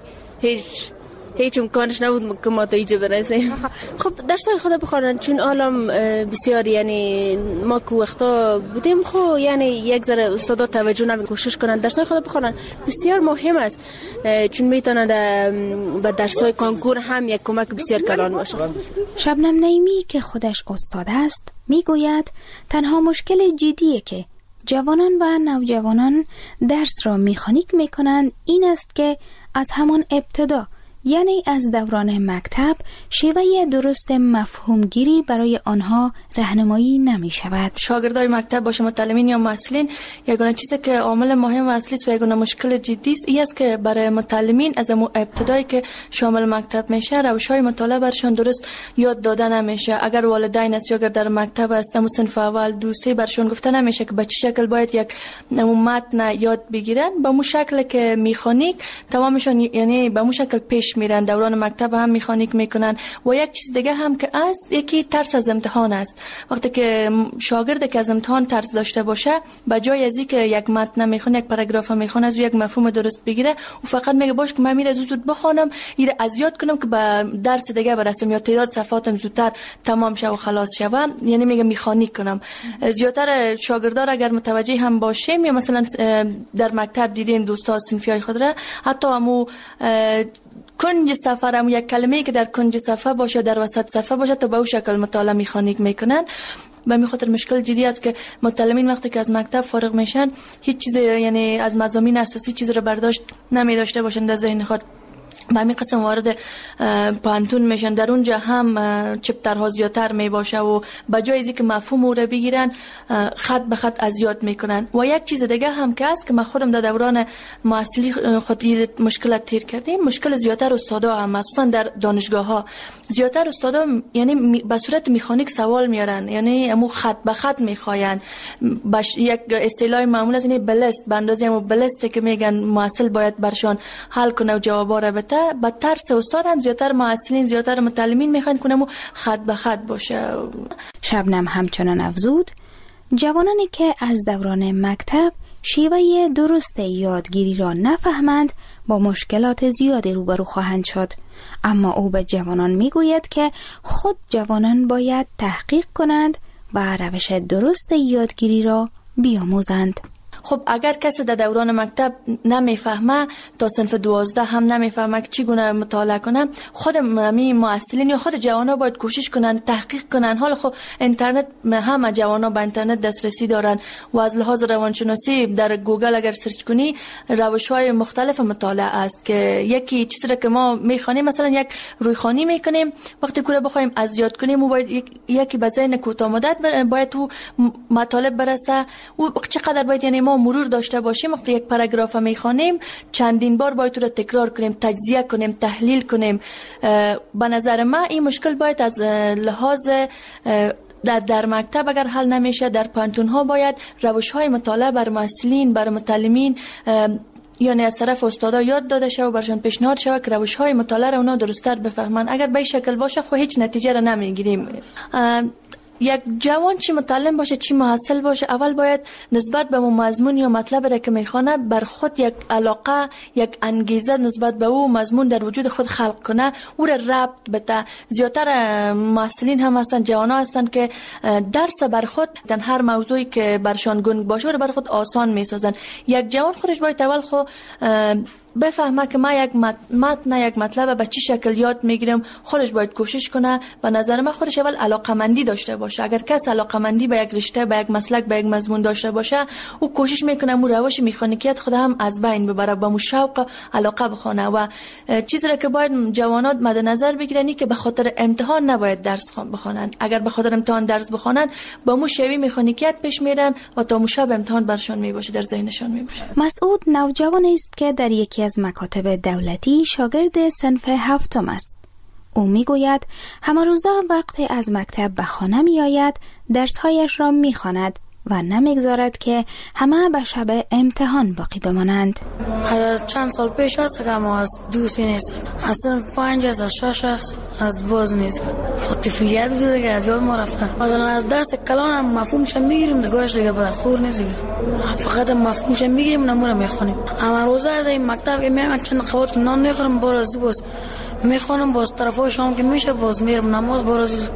Speaker 7: هیچ امکانش نبود که ما تا اینجا برسیم. خب درسای خدا بخونن، چون عالم بسیار یعنی ما که وقتا بودیم خب یعنی یک ذره استادا توجه نمی کوشش کنن درسای خدا بخونن، بسیار مهم است، چون میتونه به درسای کنکور هم یک کمک بسیار کلان باشه.
Speaker 6: شبنم نعیمی که خودش استاد است میگوید تنها مشکل جدیه که جوانان و نوجوانان درس را میخانیک میکنند این است که از همان ابتدا یعنی از دوران مکتب شیوه درست مفهومگیری برای آنها راهنمایی نمی شود.
Speaker 8: شاگردای مکتب باشه متعلمین یا محصلین یگانه چیزی که عامل مهم و اصلی است و یگانه مشکل جدی است این است که برای متعلمین از ابتدایی که شامل مکتب میشه روش‌های مطالعه برشان درست یاد داده نمیشه. اگر والدین است یا اگر در مکتب است صنف اول 2 3 برشان گفته نمیشه که به چه شکل باید یک متن یاد بگیرن، به مو شکل که میخانیک تمامشون یعنی به مو شکل پیش میرن. دوران مکتب هم میخانیک میکنن و یک چیز دیگه هم که است یکی ترس از امتحان است. وقتی که شاگرد که از امتحان ترس داشته باشه به جای از اینکه یک متن میخونه یک پاراگراف میخونه از یک مفهوم درست بگیره و فقط میگه باش که من میره زود بخونم ایره از یاد کنم که به درس دیگه برسم یا تعداد صفحاتم زودتر تمام شه و خلاص شه، یعنی میگه میخانیک کنم. زیاتر شاگردان اگر متوجه هم باشیم یا مثلا در مکتب دیدیم دوستا صنفیای خود را حتی همو کنج صفحه هم یک کلمه‌ای که در کنج صفحه باشه در وسط صفحه باشه تا به اون شکل مطالعه میخانیک میکنن. به همین خاطر مشکل جدی است که متعلمین وقتی که از مکتب فارغ میشن هیچ چیز یعنی از مضامین اساسی چیز رو برداشت نمی داشته باشن در ذهن خود. به همین قسم وارد پانتون میشن، در اونجا هم چپترها زیادتر می باشه و به جای اینکه مفهوم او رو بگیرن خط به خط از یاد میکنن. و یک چیز دیگه هم که است که من خودم در دوران محصلی خود مشکلات تیر کردیم، مشکل زیادتر استادا هم مخصوصا در دانشگاه ها زیادتر استادا یعنی به صورت مکانیک سوال میارن، یعنی همو خط به خط میخواین. یک اصطلاح معمول از این بلست به اندازه همو بلسته که میگن محصل باید برشان حل کنه و جوابا رو بده. با ترس استاد هم زیادتر محصلین زیادتر متعلمین میخوان کنم و خط به خط باشه.
Speaker 6: شبنم همچنان افزود جوانانی که از دوران مکتب شیوه درست یادگیری را نفهمند با مشکلات زیادی روبرو خواهند شد، اما او به جوانان میگوید که خود جوانان باید تحقیق کنند و روش درست یادگیری را بیاموزند.
Speaker 8: خب اگر کسی در دوران مکتب نمیفهمه تا صنف 12 هم نمیفهمه که چگونه مطالعه کنه، خود همین محصلین یا خود جوانا باید کوشش کنن تحقیق کنن. حالا خب اینترنت همه جوانا به اینترنت دسترسی دارن و از لحاظ روانشناسی در گوگل اگر سرچ کنی روش‌های مختلف مطالعه است که یکی چیزی که ما میخوانیم مثلا یک رویخوانی میکنیم وقتی کوره بخوایم از یاد کنیم و باید یکی به ذهن کوتاه مدت باید تو مطالب برسه و چقدر باید یعنی ما مرور داشته باشیم. وقتی یک پاراگراف میخوانیم چندین بار باید تو رو تکرار کنیم، تجزیه کنیم، تحلیل کنیم. به نظر من این مشکل باید از لحاظ در مکتب اگر حل نمیشه در پانتون ها باید روش های مطالعه بر محصلین بر متعلمین یعنی از طرف استادا یاد داده شه و برشان پیشنهاد شه که روش های مطالعه را اونا درست‌تر بفهمن. اگر به این شکل باشه خب هیچ نتیجه را نمیگیریم. یک جوان چی متعلم باشه چی محصل باشه، اول باید نسبت به مضمون یا مطلب را که میخوانه بر خود یک علاقه، یک انگیزه نسبت به او مضمون در وجود خود خلق کنه، او را ربط بده. زیادتر محصلین هم هستن، جوان ها هستن که درس بر خود در هر موضوعی که برشان گنگ باشه رو بر خود آسان میسازن. یک جوان خودش باید اول خود بفهمه که ما یک متن یک مطلب به چه شکل یاد میگیرم، خودش باید کوشش کنه. به نظر من خودش اول علاقه‌مندی داشته باشه. اگر کس علاقه‌مندی به یک رشته، به یک مسلک، به یک مضمون داشته باشه، او کوشش میکنه مو روش مکانیکیت خود هم از بین ببره، با مو شوق علاقه بخونه. و چیزی را که باید جوانات مد نظر بگیرن که به خاطر امتحان نباید درس بخونن. اگر به خاطر امتحان درس بخونن با مو شوی مکانیکیت پیش میرن و تا مو شب امتحان برشون میباشه، در ذهنشون میباشه.
Speaker 6: مسعود نوجوانی است که در یکی از مکاتب دولتی شاگرد صنف هفتم است. او میگوید همه روزا وقتی از مکتب به خانه می آید درسهایش را می خواند و نمیگذارد که همه به شب امتحان باقی بمانند.
Speaker 3: از چند سال پیش است که ما از دوستی نیست، از صنف 5 از 6 است، از برز نیست. طفولیت بوده که از یاد ما رفته. مثلا از درس کلان هم مفهومش میگیریم دیگه، دیگه به خور نیست، فقط مفهومش میگیریم نمونه میخونیم. اما روزا از این مکتب که میام چند قوت نان میخورم، باز میخونم، باز طرفای شام که میشه باز میرم نماز، باز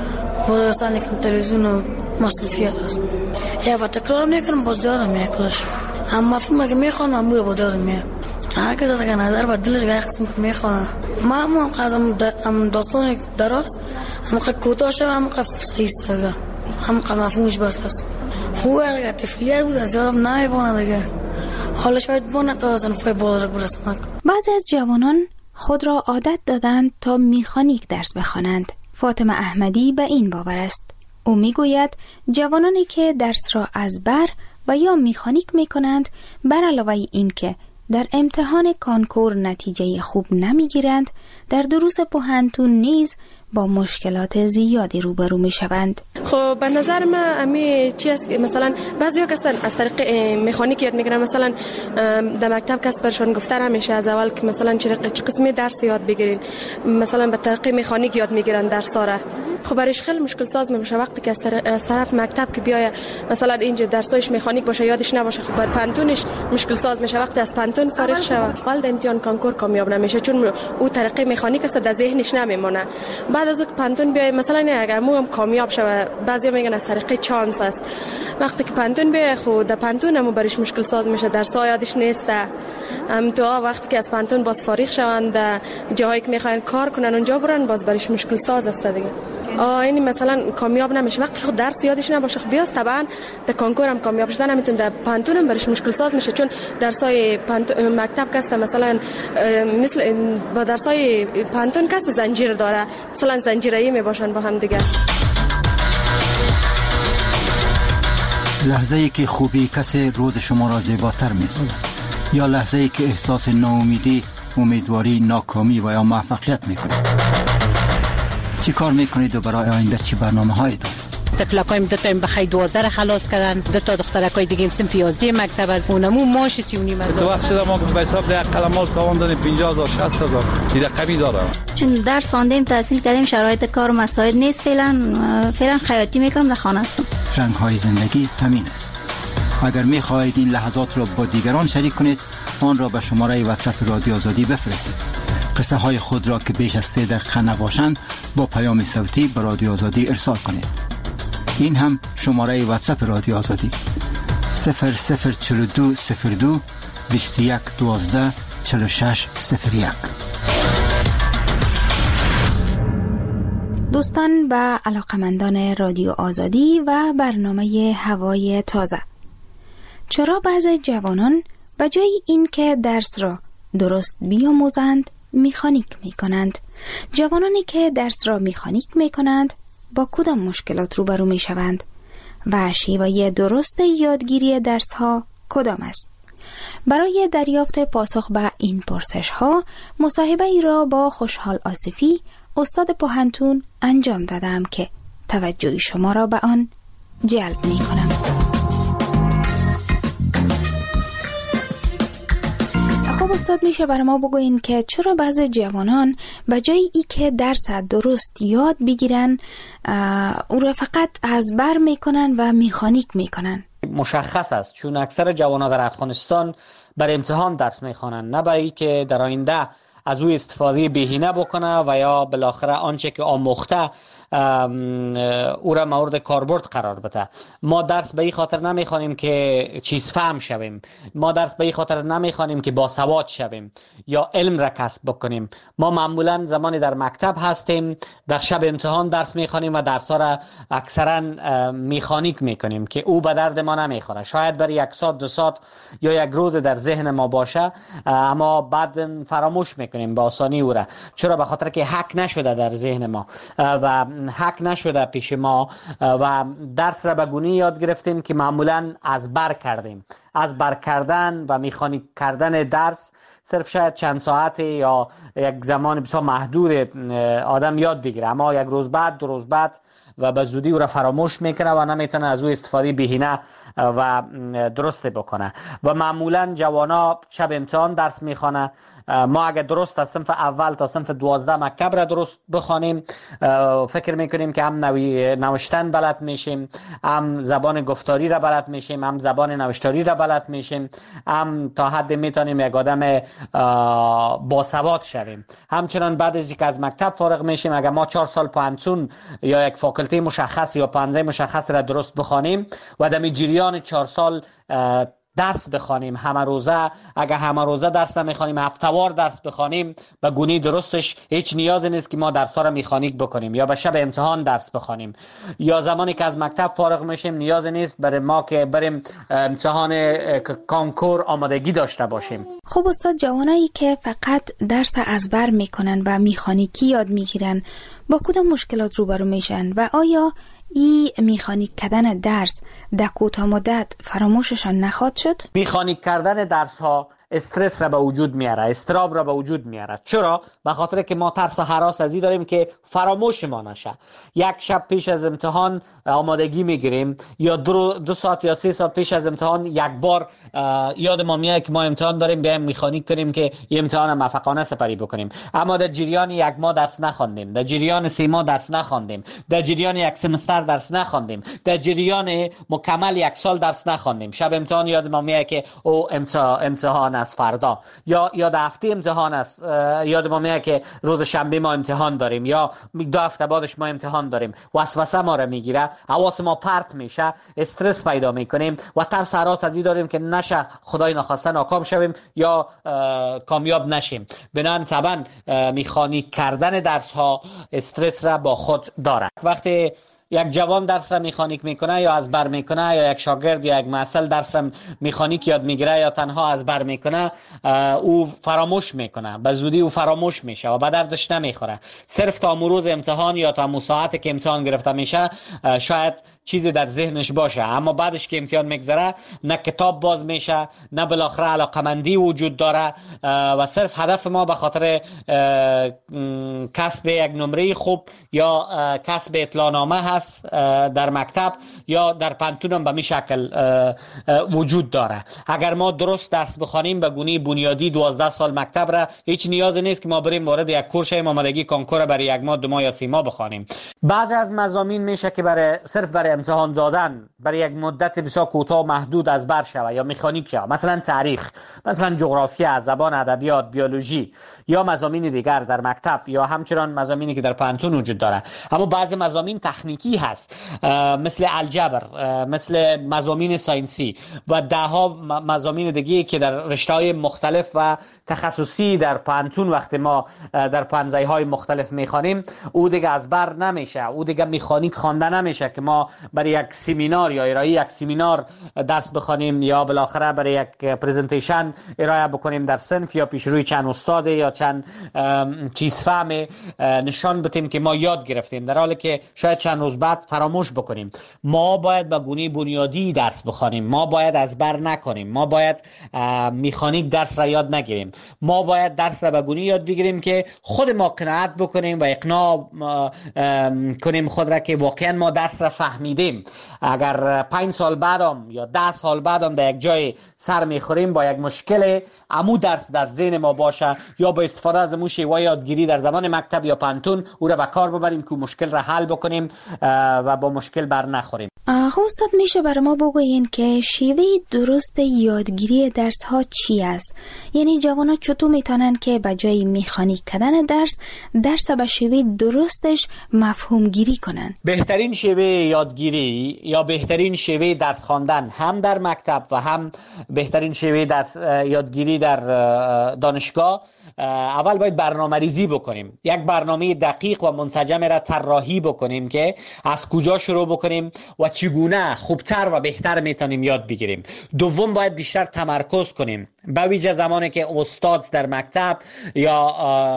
Speaker 3: سال که تلویزیون و مصرفیات است. یا و تکرار میکنم باز یادم میاد کلش. اما مفهوم که میخونم امور با یادم میاد. هر کس از که نظر با دلش گاهی قسم که میخونم. ما هم داستان دراز، هم کوتاه شد، هم صحیح است. هم مفهومش بس است. خوبه اگر طفولیت بود از یادم نمیبونه دیگه. حالا شاید بونه تا صنفای بالا برسم.
Speaker 6: بعضی از جوانان خود را عادت دادند تا میخانیک درس بخوانند. فاطمه احمدی به این باور است. او میگوید جوانانی که درس را از بر و یا میخانیک میکنند، بر علاوه این که در امتحان کانکور نتیجه خوب نمیگیرند، در دروس پوهنتون نیز با مشکلات زیادی روبرو می شوند.
Speaker 7: خب به نظر من امی چی است که مثلا بعضیا کسان از طریق مکانیک یاد میگیرن، مثلا در مکتب کس برشون گفته همیشه از اول که مثلا چه قسمی درس یاد بگیرین، مثلا به طریق مکانیک یاد میگیرن درس‌ها را. خب برایش خیلی مشکل ساز میشه وقتی که از طرف مکتب که بیای مثلا اینجا درسایش مکانیک باشه یادش نباشه. خب بر پانتونش مشکل ساز میشه وقتی از پانتون فارغ شوه، اول امتحان کانکور کامیاب نمیشه چون او طریق مکانیک است در ذهنش نمیمونه. بعد از اون پانتون بیای مثلا اگر مو هم کامیاب شوه، بعضیا میگن از طریق چانس است. وقتی که پانتون بیای خود در پانتون هم برایش مشکل ساز میشه، درس‌ها یادش نیست. تو وقتی که از پانتون باز فارغ شوند جایی که میخواین کار کنن اونجا برن، باز برایش مشکل ساز است دیگه. این مثلا کامیاب نمیشه وقتی خود درس یادش نباشه. خب بیاست طبعا در کانکور هم کامیاب شدن نمیتونه، در پانتون هم برش مشکل ساز میشه چون درسای مکتب کسته مثلا مثل با درسای پانتون کسته زنجیر داره، مثلا زنجیره‌ای میباشن با هم دیگه.
Speaker 9: لحظه‌ای که خوبی کسی روز شما را زیباتر می‌سازد یا لحظه‌ای که احساس ناامیدی، امیدواری، ناکامی و یا موفقیت می‌کنید. چی کار میکنید و برای آینده چی برنامه‌هایی دارید؟
Speaker 23: تفلقایم دو تا بخای 12 خلاص کردن، دو تا دخترکای دیگه هم صنف 11 مکتب از اونمو ماش 39 هزار.
Speaker 24: تو وقت شده ما به حساب ده قلمال تاوان دادیم 50000 60000 دیگه کمی داره.
Speaker 25: چون درس خواندیم تحصیل کردیم، شرایط کار و مسائل نیست، فعلا خیاطی میکنم در خانه هستم.
Speaker 9: رنگ‌های زندگی همین است. اگر می‌خواهید این لحظات را با دیگران شریک کنید، آن را به شماره واتساپ رادیو آزادی بفرستید. قصه های خود را که بیش از 3 دقیقه نباشند با پیام صوتی به رادیو آزادی ارسال کنید. این هم شماره واتساپ رادیو آزادی 004202 21 12 46 01.
Speaker 6: دوستان و علاقمندان رادیو آزادی و برنامه هوای تازه، چرا بعضی جوانان به جای این که درس را درست بیاموزند میخانیک میکنند؟ جوانانی که درس را میخانیک میکنند با کدام مشکلات روبرو میشوند و شیوه درست یادگیری درس ها کدام است؟ برای دریافت پاسخ به این پرسش ها مصاحبه ای را با خوشحال آصفی استاد پوهنتون انجام دادم که توجه شما را به آن جلب میکنم. خب خب استاد میشه برای ما بگوین که چرا بعضی جوانان به جای ای که درس درست یاد بگیرن او را فقط از بر میکنن و میخانیک میکنن؟
Speaker 5: مشخص است چون اکثر جوانان در افغانستان بر امتحان درس میخوانند، نه برای که در آینده از او استفاده بهینه بکنه و یا بالاخره آنچه که آموخته او را مورد کاربرد قرار بده. ما درس به این خاطر نمیخوانیم که چیز فهم شویم، ما درس به این خاطر نمیخوانیم که باسواد شویم یا علم را کسب بکنیم. ما معمولا زمانی در مکتب هستیم در شب امتحان درس میخوانیم و درس ها را اکثرا میخانیک میکنیم که او به درد ما نمیخوره. شاید برای 1 ساعت 2 ساعت یا 1 روز در ذهن ما باشه، اما بعد فراموش میکنیم به آسانی او را. چرا؟ به خاطر که حک نشده در ذهن ما و حک نشده پیش ما و درس را به گونه‌ای یاد گرفتیم که معمولا از بر کردیم. از بر کردن و میخانیک کردن درس صرف شاید چند ساعت یا یک زمان بسیار محدود آدم یاد بگیره، اما 1 روز بعد 2 روز بعد و به زودی او را فراموش میکنه و نمیتونه از او استفاده بهینه و درست بکنه. و معمولا جوانا شب امتحان درس میخوانه. ما اگر درست از صنف اول تا صنف 12 مکتب را درست بخوانیم، فکر میکنیم که هم نوشتن بلد میشیم، هم زبان گفتاری را بلد میشیم، هم زبان نوشتاری را بلد میشیم، هم تا حد میتونیم یک آدم باسواد شویم. همچنان بعد از اینکه از مکتب فارغ میشیم، اگر ما 4 سال پانتون یا یک فاکولته مشخص یا پانزه مشخص را درست بخوانیم و در جریان 4 سال درس بخوانیم همه روزه، اگر همه روزه درس نمیخوانیم هفته‌وار درس بخوانیم به گونه درستش، هیچ نیازی نیست که ما درس‌ها را میخانیک بکنیم یا به شب امتحان درس بخوانیم. یا زمانی که از مکتب فارغ میشیم نیازی نیست برای ما که بریم امتحان کانکور آمادگی داشته باشیم.
Speaker 6: خب استاد، جوانایی که فقط درس از بر میکنن و میخانیکی یاد میگیرن با کدام مشکلات روبرو میشن و آیا ای میخانیک کردن درس در کوتاه مدت فراموششان نخواهد شد؟
Speaker 5: میخانیک کردن درس ها استرس را به وجود میاره، استراب را به وجود میاره. چرا؟ به خاطر که ما ترس و هراس از این داریم که فراموش ما نشه. 1 شب پیش از امتحان آمادگی میگیریم یا 2 ساعت یا 3 ساعت پیش از امتحان یک بار یاد ما میاد که ما امتحان داریم، بیایم میخانیک کنیم که این امتحان موفقانه سپری بکنیم. اما در جریان 1 ماه درس نخواندیم، در جریان 3 ماه درس نخواندیم، در جریان 1 سمستر درس نخواندیم، در جریان مکمل 1 سال درس نخواندیم. شب امتحان یاد ما میاد که او امتحان از فردا یا هفته امتحان است، یاد ما میاد که روز شنبه ما امتحان داریم یا 2 هفته بعدش ما امتحان داریم. وسوسه ما را میگیره، حواس ما پرت میشه، استرس پیدا میکنیم و ترس هراس از این داریم که نشه خدای نخواسته ناکام شویم یا کامیاب نشیم. بنابراین طبعا میخانیک کردن درس ها استرس را با خود داره. وقتی یک جوان درس را میخانیک میکنه یا از بر میکنه یا یک شاگرد یا یک محصل درس را میخانیک یاد میگیره یا تنها از بر میکنه، او فراموش میکنه، به زودی او فراموش میشه و به دردش نمیخوره. صرف تا روز امتحان یا تا ساعتی که امتحان گرفته میشه شاید چیزی در ذهنش باشه، اما بعدش که امتحان میگذره نه کتاب باز میشه، نه بالاخره علاقمندی وجود داره و صرف هدف ما به خاطر کسب یک نمره خوب یا کسب اطلاعنامه هست در مکتب یا در پانتون به می شکل وجود داره. اگر ما درست درس بخوانیم به گونه بنیادی 12 سال مکتب را، هیچ نیازی نیست که ما بریم وارد یک کورس آمادگی کنکور برای 1 ماه 2 ماه یا 3 ماه بخوانیم. بعضی از مضامین میشه که صرف برای امتحان دادن برای یک مدت بسیار کوتاه محدود از بر شود یا مکانیک شود، مثلا تاریخ، مثلا جغرافیا، زبان، ادبیات، بیولوژی یا مضامین دیگر در مکتب یا همچنان مضامینی که در پانتون وجود داره. اما بعضی مضامین تکنیکی هست مثل الجبر، مثل مضامین ساینسی و دهها مضامین دیگه که در رشته‌های مختلف و تخصصی در پانتون وقتی ما در پانزه‌های مختلف میخوانیم او دیگه از بر نمیشه، او دیگه مکانیک خوانده نمیشه که ما برای یک سمینار یا ارائه یک سمینار درس بخوانیم یا بالاخره برای یک پرزنتیشن ارائه بکنیم در صنف یا پیش روی چند استاد یا چند چیز فهم نشان بدیم که ما یاد گرفتیم، در حالی که شاید چند روز مثبت فراموش بکنیم. ما باید به گونه بنیادی درس بخوانیم، ما باید از بر نکنیم، ما باید مکانیک درس را یاد نگیریم، ما باید درس را به گونه یاد بگیریم که خود ما قناعت بکنیم و اقناع کنیم خود را که واقعا ما درس را فهمیدیم. اگر 5 سال بعدم یا 10 سال بعدم در یک جای سر میخوریم با یک مشکل، عمو درس در ذهن ما باشه یا با استفاده از امو شیوه یادگیری در زمان مکتب یا پانتون او را به کار ببریم که مشکل را حل بکنیم و با مشکل بر نخوریم.
Speaker 6: آقا استاد میشه برای ما بگوین که شیوه درست یادگیری درس ها چی است؟ یعنی جوانا چطور میتونن که به جای مکانیک کردن درس به شیوه درستش مفهوم گیری کنن؟
Speaker 5: بهترین شیوه یادگیری یا بهترین شیوه درس خواندن هم در مکتب و هم بهترین شیوه درس یادگیری در دانشگاه، اول باید برنامه‌ریزی بکنیم. یک برنامه دقیق و منسجم را طراحی بکنیم که از کجا شروع بکنیم و چگونه خوبتر و بهتر میتونیم یاد بگیریم. دوم باید بیشتر تمرکز کنیم، به ویژه زمانی که استاد در مکتب یا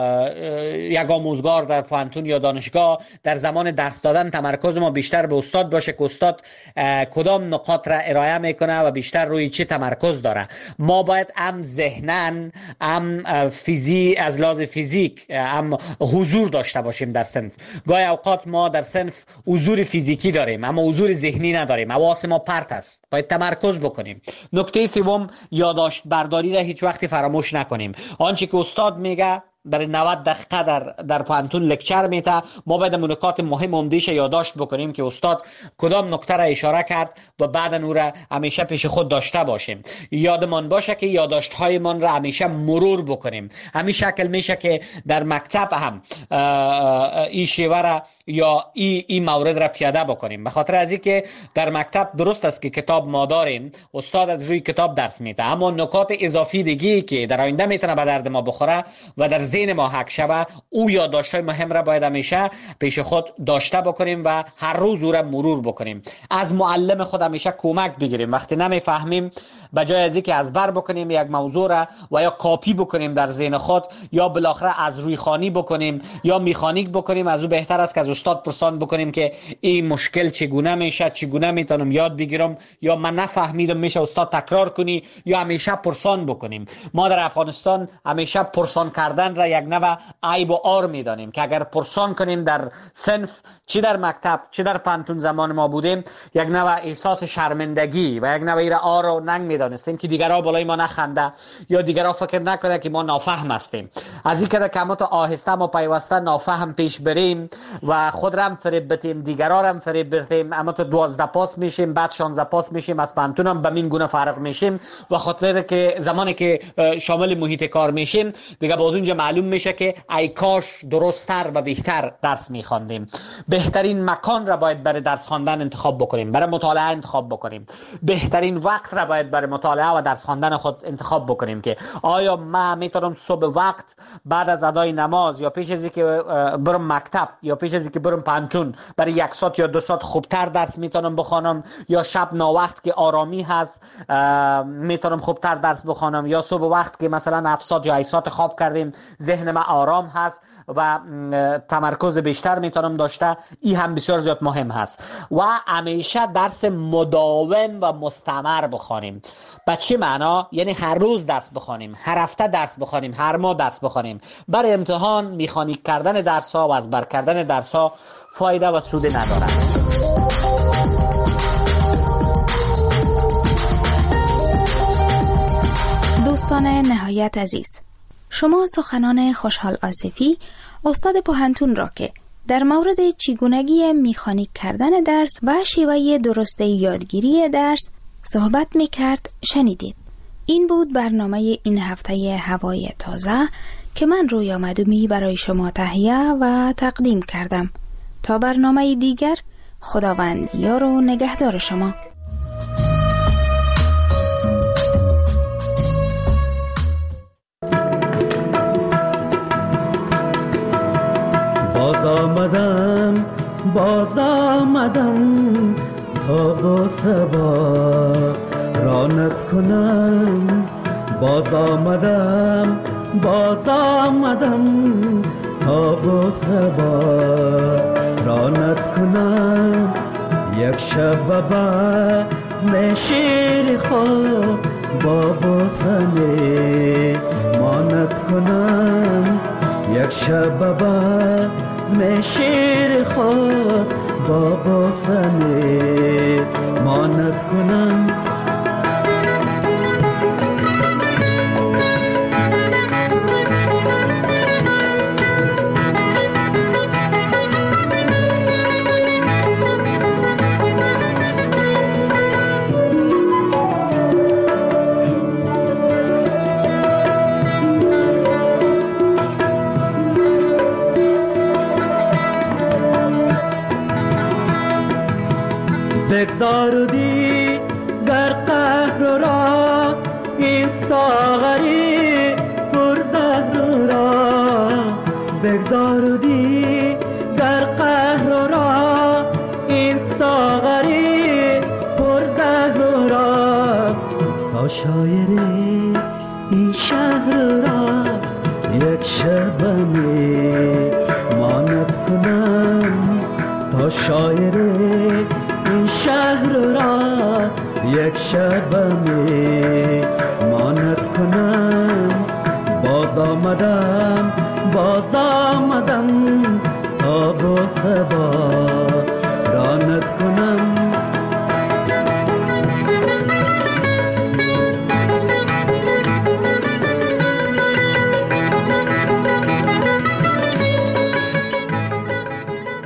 Speaker 5: یک آموزگار در پانتون یا دانشگاه در زمان درس دادن تمرکز ما بیشتر به استاد باشه که استاد کدام نقاط را ارائه میکنه و بیشتر روی چه تمرکز داره. ما باید هم ذهناً هم از لحاظ فیزیک هم حضور داشته باشیم در صنف. گاهی اوقات ما در صنف حضور فیزیکی داریم اما حضور ذهنی نداریم، حواس ما پرت است، باید تمرکز بکنیم. نکته سوم، یادداشت برداری را هیچ وقتی فراموش نکنیم. آنچه که استاد میگه در 90 دقیقه در پانتون لکچر میته، ما باید نکات مهم عمده‌اش یادداشت بکنیم که استاد کدام نکته را اشاره کرد و بعد اون را همیشه پیش خود داشته باشیم. یادمان باشه که یادداشت هایمان را همیشه مرور بکنیم. همین شکل میشه که در مکتب هم این شیوه را یا این مورد را پیاده بکنیم. به خاطر از اینکه در مکتب درست است که کتاب ما داریم، استاد از روی کتاب درس میده، اما نکات اضافی دیگه که در آینده میتونه به درد ما بخوره و در ذهن ما حک شوه، او یادداشت‌های مهم را باید همیشه پیش خود داشته بکنیم و هر روز او را مرور بکنیم. از معلم خود همیشه کمک بگیریم. وقتی نمیفهمیم، به جای از اینکه از بر بکنیم یک موضوع را و یا کاپی بکنیم در ذهن خود یا بالاخره از روی خوانی بکنیم یا مکانیک بکنیم، از او بهتر است که از استاد پرسان بکنیم که این مشکل چگونه میشه، چگونه میتونم یاد بگیرم، یا من نفهمیدم میشه استاد تکرار کنی، یا همیشه پرسان بکنیم. ما در افغانستان همیشه پرسان کردن را یک نوع عیب و عار میدانیم که اگر پرسان کنیم در صنف، چه در مکتب چه در پانتون زمان ما بودیم، یک نوع احساس شرمندگی و یک نوع عار و ننگ میدانستیم که دیگرها بالای ما نخنده یا دیگرها فکر نکنه که ما نافهم هستیم. از این که کمات آهسته ما پیوسته نافهم پیش بریم و خود را هم فریب بدیم، دیگرها را هم فریب بدیم، اما تو 12 پاس میشیم، بعد 16 پاس میشیم، از پانتون هم به این گونه فرق میشیم و خاطر که زمانی که شامل محیط کار میشیم دیگه باز اونجا معلوم میشه که ای کاش درست‌تر و بهتر درس میخواندیم. بهترین مکان را باید برای درس خواندن انتخاب بکنیم، برای مطالعه انتخاب بکنیم. بهترین وقت را باید برای مطالعه و درس خواندن خود انتخاب بکنیم که آیا من میتونم صبح وقت بعد از ادای نماز یا پیش از اینکه برم مکتب یا پیش از اینکه برم پانتون برای 1 ساعت یا 2 ساعت خوبتر درس میتونم بخوانم، یا شب ناوقت که آرامی هست میتونم خوبتر درس بخوانم، یا صبح وقت که مثلا 7 ساعت یا 8 ساعت خواب کردیم ذهن ما آرام هست و تمرکز بیشتر میتونم داشته. این هم بسیار زیاد مهم هست. و همیشه درس مداوم و مستمر بخوانیم. به چه معنا؟ یعنی هر روز درس بخوانیم، هر هفته درس بخوانیم، هر ماه درس بخوانیم. برای امتحان مکانیک کردن درس ها و از بر کردن درس ها فایده و سود ندارد.
Speaker 6: دوستان نهایت عزیز، شما سخنان خوشحال آصفی استاد پانتون را که در مورد چگونگی مکانیک کردن درس و شیوه درست یادگیری درس صحبت میکرد شنیدید. این بود برنامه این هفته هوای تازه که من رویا مدومی برای شما تهیه و تقدیم کردم. تا برنامه دیگر، خداوند یار و نگهدار شما.
Speaker 10: باز آمدم تا با سبا رانت کنم. باز آمدم تا با سبا رانت کنم. یک شب بزم شیر خود با بوسنه ماند کنم یک شب بزم شیر خود با بوسنه ماند کنم بگذاردی در قهر را این ساغری پرزهر را بگذاردی در قهر را این ساغری پرزهر را تا شاعری این شهر را یک شبنه ماند کنم تا شاعری این شهر را یک شبنه ماند کنم باز آمدم تا با سبا